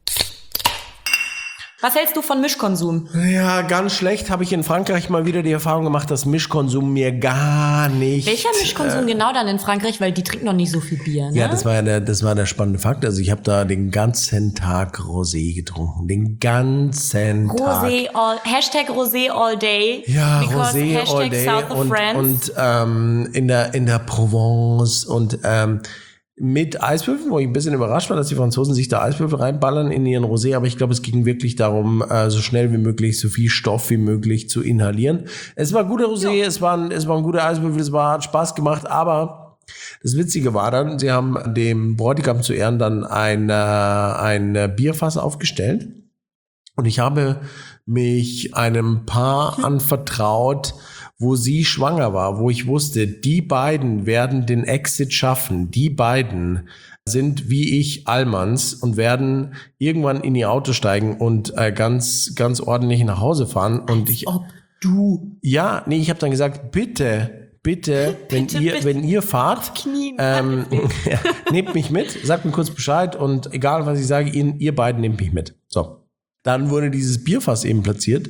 Was hältst du von Mischkonsum? Ja, ganz schlecht. Habe ich in Frankreich mal wieder die Erfahrung gemacht, dass Mischkonsum mir gar nicht... Welcher Mischkonsum äh, genau dann in Frankreich? Weil die trinken noch nicht so viel Bier, ne? Ja, das war ja der, das war der spannende Fakt. Also ich habe da den ganzen Tag Rosé getrunken. Den ganzen Rosé Tag. Rosé all... Hashtag Rosé all day. Ja, Rosé Hashtag all day. South of Und, France. und ähm, in, der, in der Provence und... Ähm, mit Eiswürfeln, wo ich ein bisschen überrascht war, dass die Franzosen sich da Eiswürfel reinballern in ihren Rosé, aber ich glaube, es ging wirklich darum, äh, so schnell wie möglich, so viel Stoff wie möglich zu inhalieren. Es war guter Rosé, ja. es waren es waren gute Eiswürfel, es war, hat Spaß gemacht, aber das Witzige war dann, sie haben dem Bräutigam zu Ehren dann ein, äh, ein Bierfass aufgestellt und ich habe mich einem Paar anvertraut, wo sie schwanger war, wo ich wusste, die beiden werden den Exit schaffen. Die beiden sind wie ich Allmanns und werden irgendwann in ihr Auto steigen und äh, ganz ganz ordentlich nach Hause fahren. Und ich, ob du... Ja, nee, ich habe dann gesagt, bitte, bitte, wenn bitte, ihr bitte. wenn ihr fahrt, Knien, ähm, ja, nehmt mich mit, sagt mir kurz Bescheid und egal, was ich sage, ihr, ihr beiden nehmt mich mit. So. Dann wurde dieses Bierfass eben platziert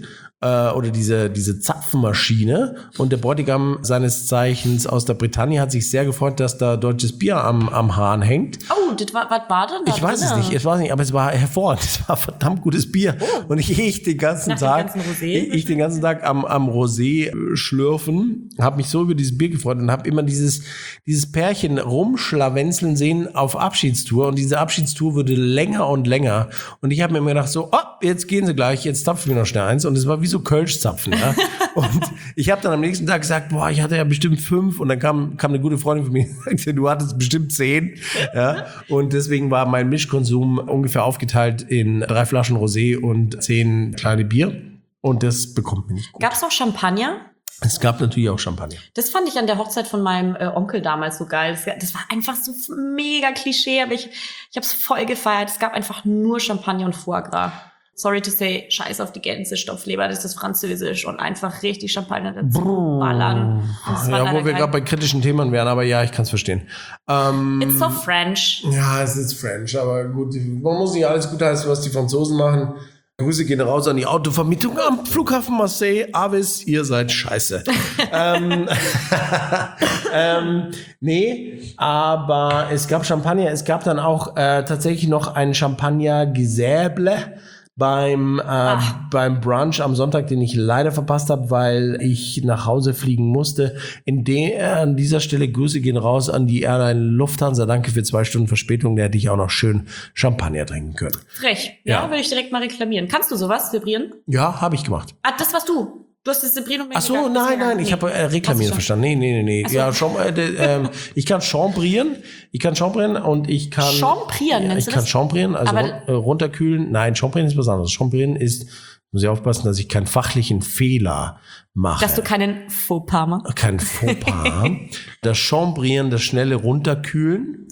äh, oder diese, diese Zapfenmaschine. Und der Bräutigam seines Zeichens aus der Bretagne hat sich sehr gefreut, dass da deutsches Bier am, am Hahn hängt. Oh, das war, was war denn da? Ich weiß es nicht, ich weiß nicht, aber es war hervorragend. Es war verdammt gutes Bier. Oh. Und ich, ich den ganzen Nach Tag, dem ganzen Rosé? ich, ich den ganzen Tag am, am Rosé schlürfen, habe mich so über dieses Bier gefreut und habe immer dieses, dieses Pärchen rumschlawenzeln sehen auf Abschiedstour. Und diese Abschiedstour wurde länger und länger. Und ich habe mir immer gedacht so, oh, jetzt gehen sie gleich, jetzt zapfen wir noch schnell eins. Und es war wie so Kölschzapfen. Ja? Und ich habe dann am nächsten Tag gesagt, boah, ich hatte ja bestimmt fünf. Und dann kam, kam eine gute Freundin von mir und sagte, du hattest bestimmt zehn. Ja? Und deswegen war mein Mischkonsum ungefähr aufgeteilt in drei Flaschen Rosé und zehn kleine Bier. Und das bekommt mir nicht gut. Gab es auch Champagner? Es gab natürlich auch Champagner. Das fand ich an der Hochzeit von meinem äh, Onkel damals so geil. Das, das war einfach so mega Klischee, aber ich, ich habe es voll gefeiert. Es gab einfach nur Champagner und Foie Gras. Sorry to say, scheiß auf die Gänse, Stopfleber, das ist französisch und einfach richtig Champagner dazu ballern. Ja, wo wir gerade bei kritischen Themen wären, aber ja, ich kann es verstehen. Ähm, It's so French. Ja, es ist French, aber gut, man muss nicht alles gut heißen, was die Franzosen machen. Grüße gehen raus an die Autovermietung am Flughafen Marseille. Avis, ihr seid scheiße. ähm, ähm, nee, aber es gab Champagner. Es gab dann auch äh, tatsächlich noch ein Champagner-Gesäble beim äh, beim Brunch am Sonntag, den ich leider verpasst habe, weil ich nach Hause fliegen musste. In der, an dieser Stelle Grüße gehen raus an die Airline Lufthansa. Danke für zwei Stunden Verspätung. Da hätte ich auch noch schön Champagner trinken können. Frech. Ja, ja. Würde ich direkt mal reklamieren. Kannst du sowas, Sebrieren? Ja, habe ich gemacht. Ah, das warst du. Du hast das Sebrieren Ach so, nein, nein, ich habe äh, reklamieren verstanden. Nee, nee, nee, nee. So. Ja, schon, äh, äh, ich kann chambrieren. Ich kann chambrieren und ich kann Chambrieren, ja, nennst ich du kann das? chambrieren, also Aber run, äh, runterkühlen. Nein, chambrieren ist was anderes. Chambrieren ist, muss ich aufpassen, dass ich keinen fachlichen Fehler mache. Dass du keinen Fauxpas machst. Kein Fauxpas. Das Chambrieren, das schnelle Runterkühlen.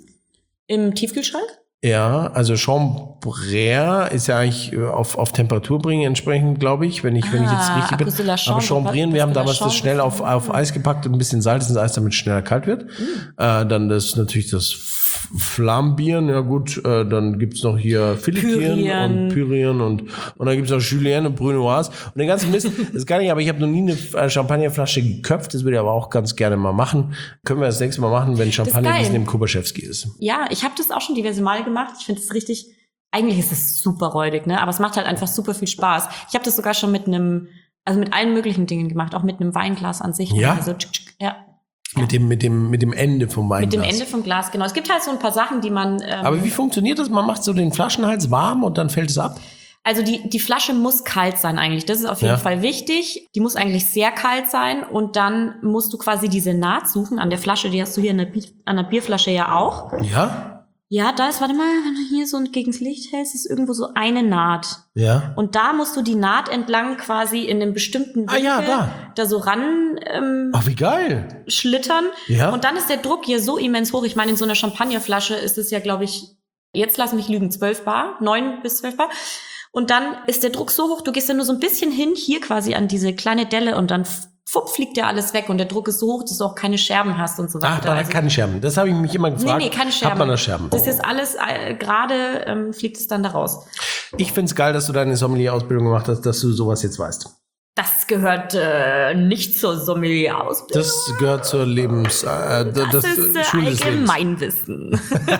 Im Tiefkühlschrank? Ja, also Chambrier ist ja eigentlich auf, auf Temperatur bringen entsprechend, glaube ich, wenn ich, wenn ich jetzt Ah, richtig bin. Acus de la Chambre, Aber Chambrieren, wir haben Acus de la damals das Chambre. schnell auf, auf Eis gepackt und ein bisschen Salz ins Eis, damit es schneller kalt wird. Äh, dann das natürlich das F- Flambieren, ja gut, äh, dann gibt's noch hier Filetieren Pürieren. und Pürieren und, und dann gibt's noch Julienne und Brunoise und den ganzen Mist. Das kann ich, aber ich habe noch nie eine Champagnerflasche geköpft, das würde ich aber auch ganz gerne mal machen. Können wir das nächste Mal machen, wenn Champagner geil. ein bisschen im Kubaschewski ist. Ja, ich habe das auch schon diverse Male gemacht. Ich finde es richtig, eigentlich ist es super räudig, ne? Aber es macht halt einfach super viel Spaß. Ich habe das sogar schon mit einem, also mit allen möglichen Dingen gemacht, auch mit einem Weinglas an sich. Ja? Also, tsch, tsch, ja. Mit dem, mit dem, mit dem Ende vom Weinglas. Mit dem Ende vom Glas, genau. Es gibt halt so ein paar Sachen, die man. Ähm, Aber wie funktioniert das? Man macht so den Flaschenhals warm und dann fällt es ab? Also die, die Flasche muss kalt sein eigentlich. Das ist auf jeden Ja. Fall wichtig. Die muss eigentlich sehr kalt sein. Und dann musst du quasi diese Naht suchen an der Flasche. Die hast du hier in der Bi- an der Bierflasche ja auch. Ja? Ja, da ist, warte mal, wenn du hier so gegens Licht hältst, ist irgendwo so eine Naht. Ja. Und da musst du die Naht entlang quasi in einem bestimmten Ah, ja, Winkel da. da so ran ähm, Ach, wie geil. schlittern. Ja. Und dann ist der Druck hier so immens hoch. Ich meine, in so einer Champagnerflasche ist es ja, glaube ich, jetzt lass mich lügen, zwölf Bar, neun bis zwölf Bar. Und dann ist der Druck so hoch, du gehst ja nur so ein bisschen hin, hier quasi an diese kleine Delle und dann fupp, fliegt dir alles weg und der Druck ist so hoch, dass du auch keine Scherben hast und so Ach, weiter. man hat Also- keine Scherben. Das habe ich mich immer gefragt. Nee, nee, keine Scherben. Hat man da Scherben? Das ist alles äh, gerade, ähm, fliegt es dann da raus. Ich find's geil, dass du deine Sommelier-Ausbildung gemacht hast, dass du sowas jetzt weißt. Das gehört äh, nicht zur Sommelier-Ausbildung. Das gehört zur Lebens... Äh, das, Das ist äh, Schule des Lebens. Allgemeinwissen.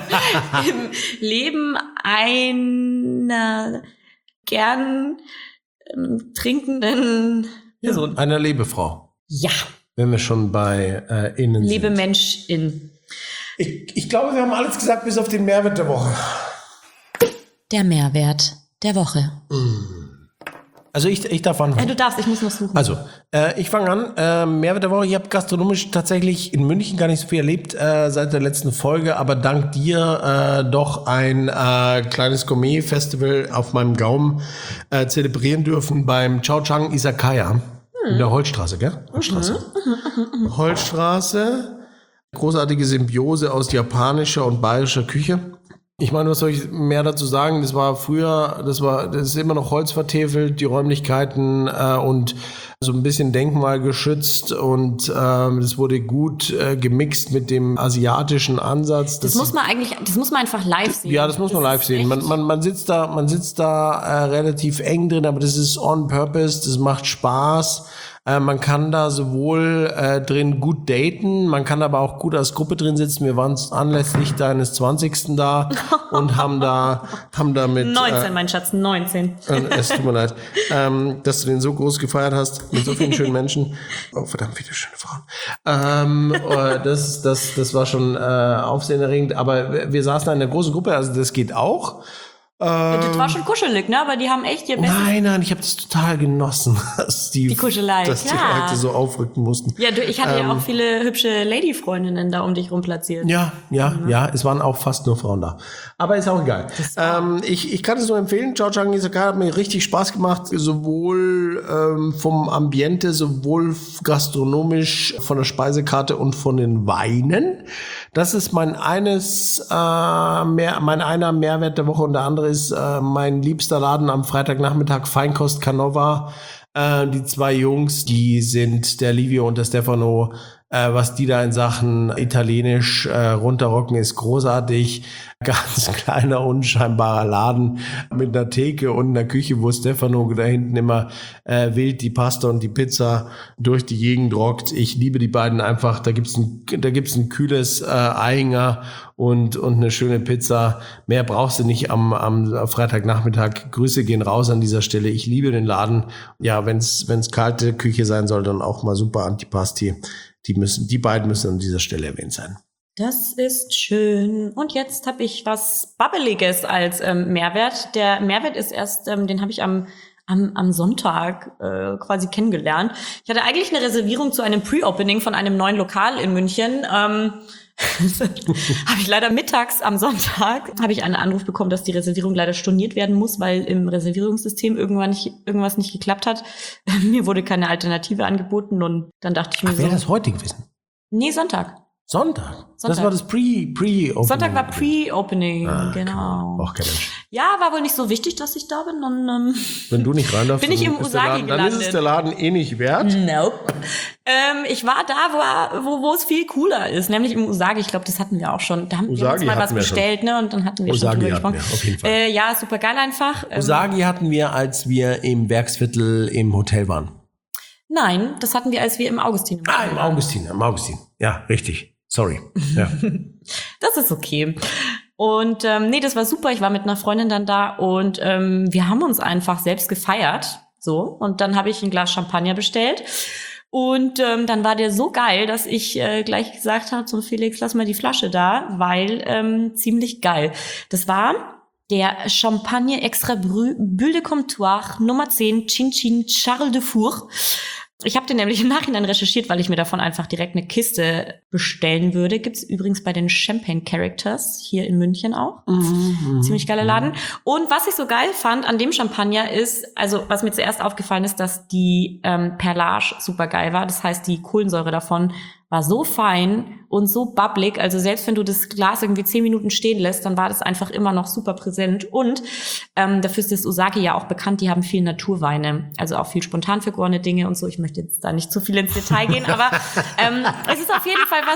Im Leben einer gern ähm, trinkenden Person. Einer Lebefrau. Ja, Wenn wir schon bei äh, innen liebe sind. Menschin. Ich, ich glaube, wir haben alles gesagt, bis auf den Mehrwert der Woche. Der Mehrwert der Woche. Also ich, ich darf anfangen. Ja, du darfst, ich muss noch suchen. Also, äh, ich fange an. Äh, Mehrwert der Woche. Ich habe gastronomisch tatsächlich in München gar nicht so viel erlebt äh, seit der letzten Folge, aber dank dir äh, doch ein äh, kleines Gourmet-Festival auf meinem Gaumen äh, zelebrieren dürfen beim Chao Chang Izakaya in der Holzstraße, gell? Holzstraße. Holzstraße. Großartige Symbiose aus japanischer und bayerischer Küche. Ich meine, was soll ich mehr dazu sagen? Das war früher, das war, das ist immer noch Holz vertäfelt, die Räumlichkeiten äh, und so ein bisschen denkmalgeschützt und ähm, das wurde gut äh, gemixt mit dem asiatischen Ansatz. Das, das muss man eigentlich, das muss man einfach live sehen. Ja, das muss das man live sehen. Man, man, man sitzt da, man sitzt da äh, relativ eng drin, aber das ist on purpose, das macht Spaß. Äh, man kann da sowohl äh, drin gut daten, man kann aber auch gut als Gruppe drin sitzen. Wir waren anlässlich deines zwanzigsten da und haben da, haben da mit neunzehn, äh, mein Schatz, neunzehn. Äh, es tut mir leid, ähm, dass du den so groß gefeiert hast mit so vielen schönen Menschen. Oh, verdammt viele schöne Frauen. Ähm, äh, das, das, das war schon äh, aufsehenerregend. Aber wir, wir saßen da in einer großen Gruppe, also das geht auch. Ja, das war schon kuschelig, ne? Aber die haben echt ihr Bestes. Nein, nein, ich habe das total genossen, dass die, die Kuschelei, dass die ja. Leute so aufrücken mussten. Ja, du, ich hatte ähm, ja auch viele hübsche Lady-Freundinnen da um dich rum platziert. Ja, ja, mhm. ja, es waren auch fast nur Frauen da. Aber ist auch egal. Ähm, ich, ich kann es nur empfehlen, Chowchang Isakaya hat mir richtig Spaß gemacht, sowohl ähm, vom Ambiente, sowohl gastronomisch, von der Speisekarte und von den Weinen. Das ist mein eines, äh, mehr, mein einer Mehrwert der Woche und der andere ist äh, mein liebster Laden am Freitagnachmittag, Feinkost Canova. Äh, die zwei Jungs, die sind der Livio und der Stefano. Äh, was die da in Sachen Italienisch äh, runterrocken, ist großartig. Ganz kleiner, unscheinbarer Laden mit einer Theke und einer Küche, wo Stefano da hinten immer äh, wild die Pasta und die Pizza durch die Gegend rockt. Ich liebe die beiden einfach. Da gibt's ein, da gibt's ein kühles äh, Einger und und eine schöne Pizza. Mehr brauchst du nicht am am Freitagnachmittag. Grüße gehen raus an dieser Stelle. Ich liebe den Laden. Ja, wenn's wenn's kalte Küche sein soll, dann auch mal super Antipasti. Die müssen, die beiden müssen an dieser Stelle erwähnt sein. Das ist schön. Und jetzt habe ich was Babbeliges als ähm, Mehrwert. Der Mehrwert ist erst, ähm, den habe ich am am, am Sonntag äh, quasi kennengelernt. Ich hatte eigentlich eine Reservierung zu einem Pre-Opening von einem neuen Lokal in München. Ähm, habe ich leider mittags am Sonntag habe ich einen Anruf bekommen, dass die Reservierung leider storniert werden muss, weil im Reservierungssystem irgendwann nicht, irgendwas nicht geklappt hat. Mir wurde keine Alternative angeboten und dann dachte ich mir Ach, wäre so. das heute gewesen? Nee, Sonntag. Sonntag? Sonntag. Das war das Pre, Pre-Opening. Sonntag war Pre-Opening, ah, genau. Auch kein Mensch. Ja, war wohl nicht so wichtig, dass ich da bin. Dann, ähm, Wenn du nicht rein darfst, bin ich im ist Usagi Laden, dann gelandet. ist es der Laden eh nicht wert. Nope. Ähm, ich war da, wo, wo, wo es viel cooler ist, nämlich im Usagi. Ich glaube, das hatten wir auch schon. Da haben wir uns mal was bestellt, schon. ne? Und dann hatten wir Usagi schon drüber hatten gesprochen. Wir, auf jeden Fall. Äh, ja, super geil einfach. Usagi ähm, hatten wir, als wir im Werksviertel im Hotel waren. Nein, das hatten wir, als wir im Augustin im Ah, im Augustin, im Augustin. Ja, richtig. Sorry. Ja. Das ist okay. Und ähm, nee, das war super. Ich war mit einer Freundin dann da und ähm, wir haben uns einfach selbst gefeiert. So. Und dann habe ich ein Glas Champagner bestellt. Und ähm, dann war der so geil, dass ich äh, gleich gesagt habe zum Felix, lass mal die Flasche da, weil ähm, ziemlich geil. Das war der Champagner Extra Brut Bulle de Comptoir Nummer zehn Chin Chin Charles de Four. Ich habe den nämlich im Nachhinein recherchiert, weil ich mir davon einfach direkt eine Kiste bestellen würde. Gibt's übrigens bei den Champagne Characters hier in München auch. Mhm, Ziemlich geiler Laden. Und was ich so geil fand an dem Champagner ist, also was mir zuerst aufgefallen ist, dass die ähm, Perlage super geil war. Das heißt, die Kohlensäure davon war so fein und so bubblig. Also selbst wenn du das Glas irgendwie zehn Minuten stehen lässt, dann war das einfach immer noch super präsent. Und ähm, dafür ist das Usagi ja auch bekannt, die haben viel Naturweine. Also auch viel spontan vergorene Dinge und so. Ich möchte jetzt da nicht zu viel ins Detail gehen, aber ähm, es ist auf jeden Fall was...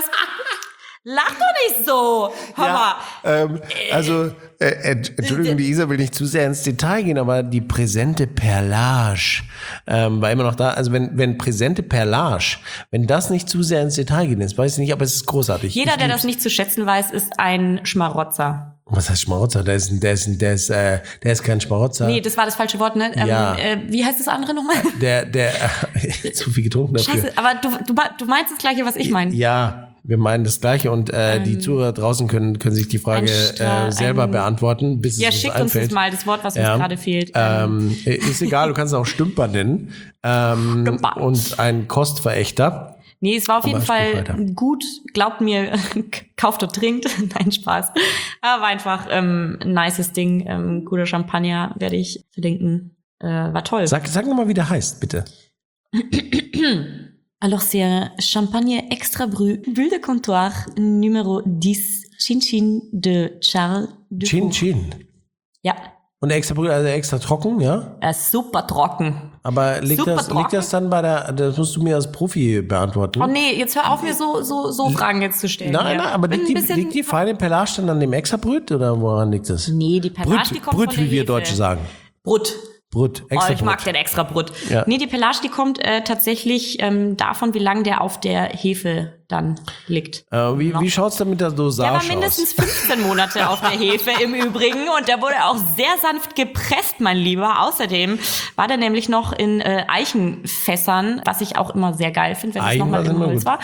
Lach doch nicht so! Hör ja, mal. Ähm, also, äh, Entschuldigung, die Isa will nicht zu sehr ins Detail gehen, aber die präsente Perlage ähm, war immer noch da. Also wenn wenn präsente Perlage, wenn das nicht zu sehr ins Detail geht, ist, weiß ich nicht, aber es ist großartig. Jeder, ich der lieb's. das nicht zu schätzen weiß, ist ein Schmarotzer. Was heißt Schmarotzer? Der ist, der ist, der ist, äh, der ist kein Schmarotzer. Nee, das war das falsche Wort, ne? Ja. Ähm, äh, wie heißt das andere nochmal? Der, der, äh, zu viel getrunken dafür. Scheiße, aber du, du, du meinst das Gleiche, was ich meine. Ja. Wir meinen das Gleiche und äh, ähm, die Zuhörer draußen können können sich die Frage Stra- äh, selber ein, beantworten, bis ja, es uns schickt einfällt. uns das mal, das Wort, was ja. uns gerade fehlt. Ähm, ist egal, du kannst es auch Stümper nennen. Ähm, Stümper. Und ein Kostverächter. Nee, es war auf Aber jeden sprich Fall weiter. gut. Glaubt mir, kauft und trinkt. Nein, Spaß. Aber war einfach ähm, ein nices Ding. Ähm, guter Champagner werde ich verlinken. Äh, war toll. Sag, sag nochmal, wie der heißt, bitte. Alors c'est un Champagne Extra Brut, Bulle de Comptoir Numéro dix, Chin Chin de Charles de Chin Chin. Ja. Und extra Brühe, also extra trocken, ja? Äh, super trocken. Aber liegt Super das, trocken. liegt das dann bei der, das musst du mir als Profi beantworten. Oh nee, jetzt hör auf, mir so, so, so Fragen jetzt zu stellen. Nein, ja. nein, aber Bin liegt die, ein bisschen- liegt die feine Perlage dann an dem extra Brüt oder woran liegt das? Nee, die Pelage, die kommt Brüt, von der wie wir Hefe. Deutsche sagen. Brut. Brüt, Oh, extra ich mag Brüt. den extra Brut. Ja. Nee, die Pelage, die kommt äh, tatsächlich ähm, davon, wie lange der auf der Hefe dann liegt. Äh, wie, Noch. wie schaut's denn mit der Der Dosage war mindestens fünfzehn Monate auf der Hefe im Übrigen und der wurde auch sehr sanft gepresst, mein Lieber. Außerdem war der nämlich noch in äh, Eichenfässern, was ich auch immer sehr geil finde, wenn es Eichen nochmal war im immer Holz gut. war.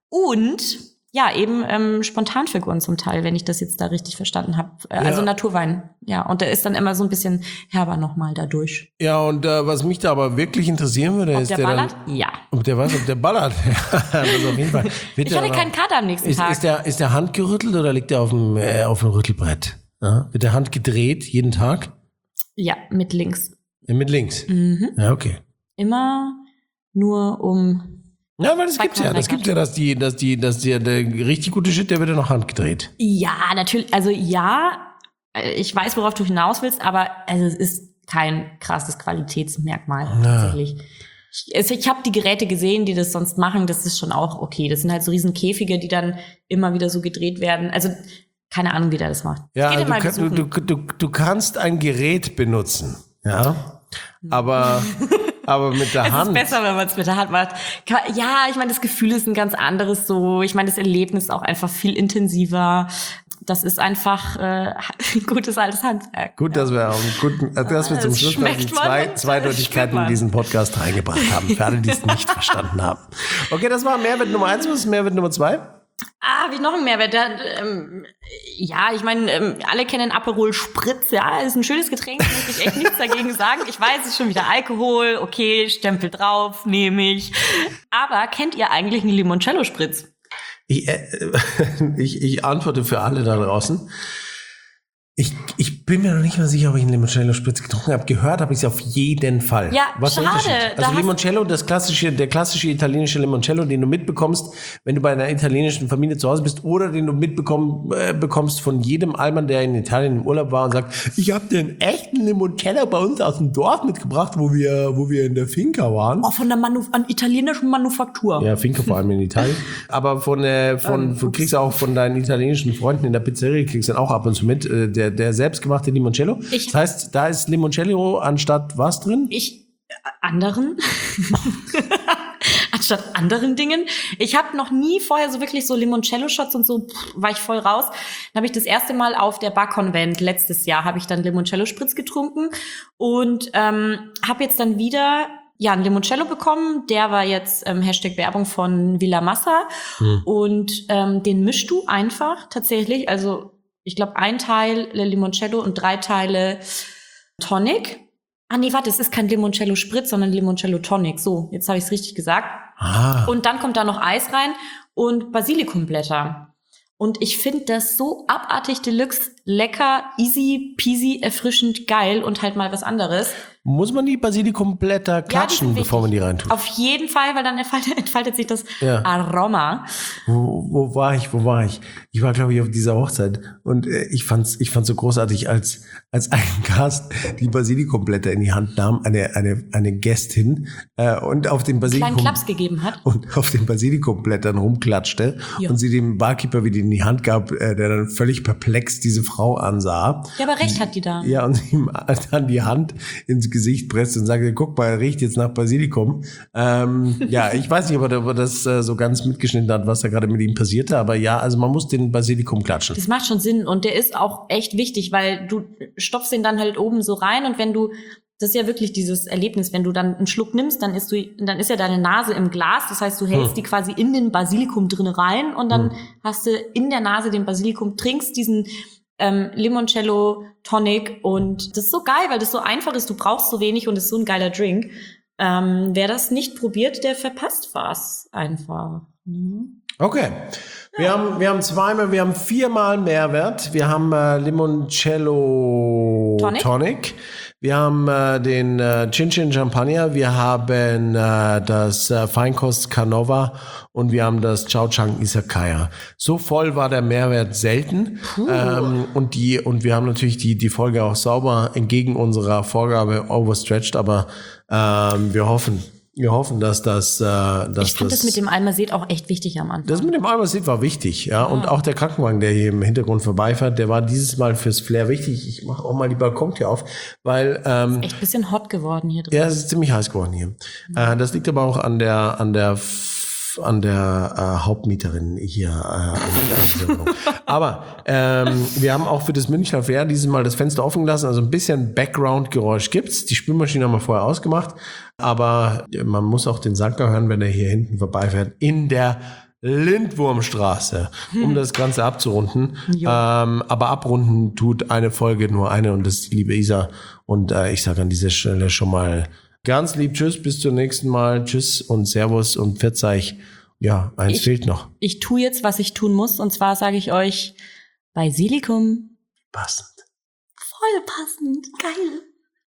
Und ja, eben ähm, Spontanfiguren zum Teil, wenn ich das jetzt da richtig verstanden habe. Äh, Also Ja. Naturwein, ja. Und der ist dann immer so ein bisschen herber nochmal dadurch. aus. Ja, und äh, was mich da aber wirklich interessieren würde, Ob ist der der ballert? dann, Ja. ob der was, ob der ballert. das auf jeden Fall. Wird Ich der hatte aber- keinen Kater am nächsten Ist, Tag. ist, der, ist der handgerüttelt oder liegt der auf dem, äh, auf dem Rüttelbrett? Ja? Wird der Hand gedreht jeden Tag? Ja, mit links. Ja, mit links. Mhm. Ja, okay. Immer nur um... Ja, weil das Zwei gibt's ja. Das Kornlecker. gibt's ja, dass die, dass die, dass die, der richtig gute Shit, der wird ja noch handgedreht. Ja, natürlich. Also ja, äh, ich weiß, worauf du hinaus willst, aber also, es ist kein krasses Qualitätsmerkmal Ja. tatsächlich. Ich, also, ich habe die Geräte gesehen, die das sonst machen. Das ist schon auch okay. Das sind halt so riesen Käfige, die dann immer wieder so gedreht werden. Also keine Ahnung, wie der das macht. Ja, ich geh den du, mal kann, besuchen. du, du, du, du kannst ein Gerät benutzen. Ja. Aber, aber mit der Es Hand. ist besser, wenn man es mit der Hand macht. Ka- Ja, ich meine, das Gefühl ist ein ganz anderes so. Ich meine, das Erlebnis ist auch einfach viel intensiver. Das ist einfach äh, gutes altes Handwerk. Gut, dass wir, auch guten, äh, dass wir zum Es Schluss noch die schmeckt man zwei, und Zweideutigkeiten spürt man. in diesen Podcast reingebracht haben. Für alle, die es nicht verstanden haben. Okay, das war Mehrwert Nummer eins. Was ist Mehrwert Nummer zwei? Ah, wie noch ein Mehrwert. Da, ähm, ja, ich meine, ähm, alle kennen Aperol Spritz. Ja, ist ein schönes Getränk, muss ich echt nichts dagegen sagen. Ich weiß, es ist schon wieder Alkohol. Okay, Stempel drauf, nehme ich. Aber kennt ihr eigentlich einen Limoncello Spritz? Ich, äh, ich, ich antworte für alle da draußen. Ich, ich bin mir noch nicht mal sicher, ob ich einen Limoncello Spritz getrunken habe. Gehört habe ich es auf jeden Fall. Ja, Was ist der schade. Unterschied? Da Also hast- Limoncello, das klassische, der klassische italienische Limoncello, den du mitbekommst, wenn du bei einer italienischen Familie zu Hause bist, oder den du mitbekommst äh, bekommst von jedem Allmann, der in Italien im Urlaub war und sagt, ich habe den echten Limoncello bei uns aus dem Dorf mitgebracht, wo wir, wo wir in der Finca waren. Oh, von der Manu an italienischen Manufaktur. Ja, Finca vor allem in Italien. Aber von, äh, von, Ähm, von kriegst du auch von deinen italienischen Freunden in der Pizzeria, kriegst du dann auch ab und zu mit, äh, der, der selbstgemachte Limoncello. Ich- das heißt, da ist Limoncello anstatt was drin? Ich äh, anderen anstatt anderen Dingen. Ich habe noch nie vorher so wirklich so Limoncello-Shots und so pff, war ich voll raus. Dann habe ich das erste Mal auf der Bar-Convent letztes Jahr habe ich dann Limoncello-Spritz getrunken und ähm, habe jetzt dann wieder ja einen Limoncello bekommen. Der war jetzt ähm, Hashtag Werbung von Villa Massa Hm. und ähm, den mischst du einfach tatsächlich. Also ich glaube ein Teil Limoncello und drei Teile Tonic. Ah nee, warte, es ist kein Limoncello Spritz, sondern Limoncello Tonic. So, jetzt habe ich es richtig gesagt. Ah. Und dann kommt da noch Eis rein und Basilikumblätter. Und ich finde das so abartig deluxe, lecker, easy peasy, erfrischend, geil und halt mal was anderes. Muss man die Basilikumblätter klatschen, sind bevor man die wichtig. reintut? Auf jeden Fall, weil dann entfaltet, entfaltet sich das Ja. Aroma. Wo, wo war ich? Wo war ich? Ich war, glaube ich, auf dieser Hochzeit und äh, ich fand's, ich fand's so großartig, als als ein Gast die Basilikumblätter in die Hand nahm, eine eine eine Gästin äh, und auf den Kleinen Basilikum Klaps gegeben hat. und auf den Basilikumblättern rumklatschte Ja. und sie dem Barkeeper wieder in die Hand gab, äh, der dann völlig perplex diese Frau ansah. Ja, aber recht hat die da. Ja, und ihm dann die Hand ins Gesicht presst und sagte, guck mal, riecht jetzt nach Basilikum. Ähm, ja, ich weiß nicht, ob er, ob er das äh, so ganz mitgeschnitten hat, was da gerade mit ihm passierte, aber ja, also man muss den Basilikum klatschen. Das macht schon Sinn und der ist auch echt wichtig, weil du stopfst den dann halt oben so rein und wenn du, das ist ja wirklich dieses Erlebnis, wenn du dann einen Schluck nimmst, dann ist du, dann ist ja deine Nase im Glas, das heißt, du hältst Hm. die quasi in den Basilikum drin rein und dann Hm. hast du in der Nase den Basilikum, trinkst diesen ähm, Limoncello Tonic und das ist so geil, weil das so einfach ist, du brauchst so wenig und es ist so ein geiler Drink. Ähm, wer das nicht probiert, der verpasst was einfach. Mhm. Okay. Wir haben, wir haben zweimal, wir haben viermal Mehrwert. Wir haben äh, Limoncello Tonic. Tonic. Wir haben äh, den äh, Chin Chin Champagner, wir haben äh, das äh, Feinkost Canova und wir haben das Chao Chang Izakaya. So voll war der Mehrwert selten. Ähm, und die und wir haben natürlich die die Folge auch sauber entgegen unserer Vorgabe overstretched, aber ähm, wir hoffen, wir hoffen, dass das, äh, dass ich fand das, das mit dem Almased auch echt wichtig am Anfang. Das mit dem Almased war wichtig, ja. Und auch der Krankenwagen, der hier im Hintergrund vorbeifährt, der war dieses Mal fürs Flair wichtig. Ich mache auch mal die Balkontür auf, weil ähm, echt ein bisschen hot geworden hier drin. Ja, es ist ziemlich heiß geworden hier. Mhm. Äh, das liegt aber auch an der an der an der äh, Hauptmieterin hier. Äh, aber ähm, wir haben auch für das Münchner Fair dieses Mal das Fenster offen gelassen, also ein bisschen Background-Geräusch gibt's. Die Spülmaschine haben wir vorher ausgemacht, aber man muss auch den Sanker hören, wenn er hier hinten vorbeifährt, in der Lindwurmstraße, um hm. das Ganze abzurunden. Ähm, aber abrunden tut eine Folge nur eine und das ist die liebe Isa. Und äh, ich sage an dieser Stelle schon mal ganz lieb Tschüss, bis zum nächsten Mal. Tschüss und Servus und Verzeih. Ja, eins ich, fehlt noch. Ich tue jetzt, was ich tun muss. Und zwar sage ich euch Basilikum. Passend. Voll passend. Geil.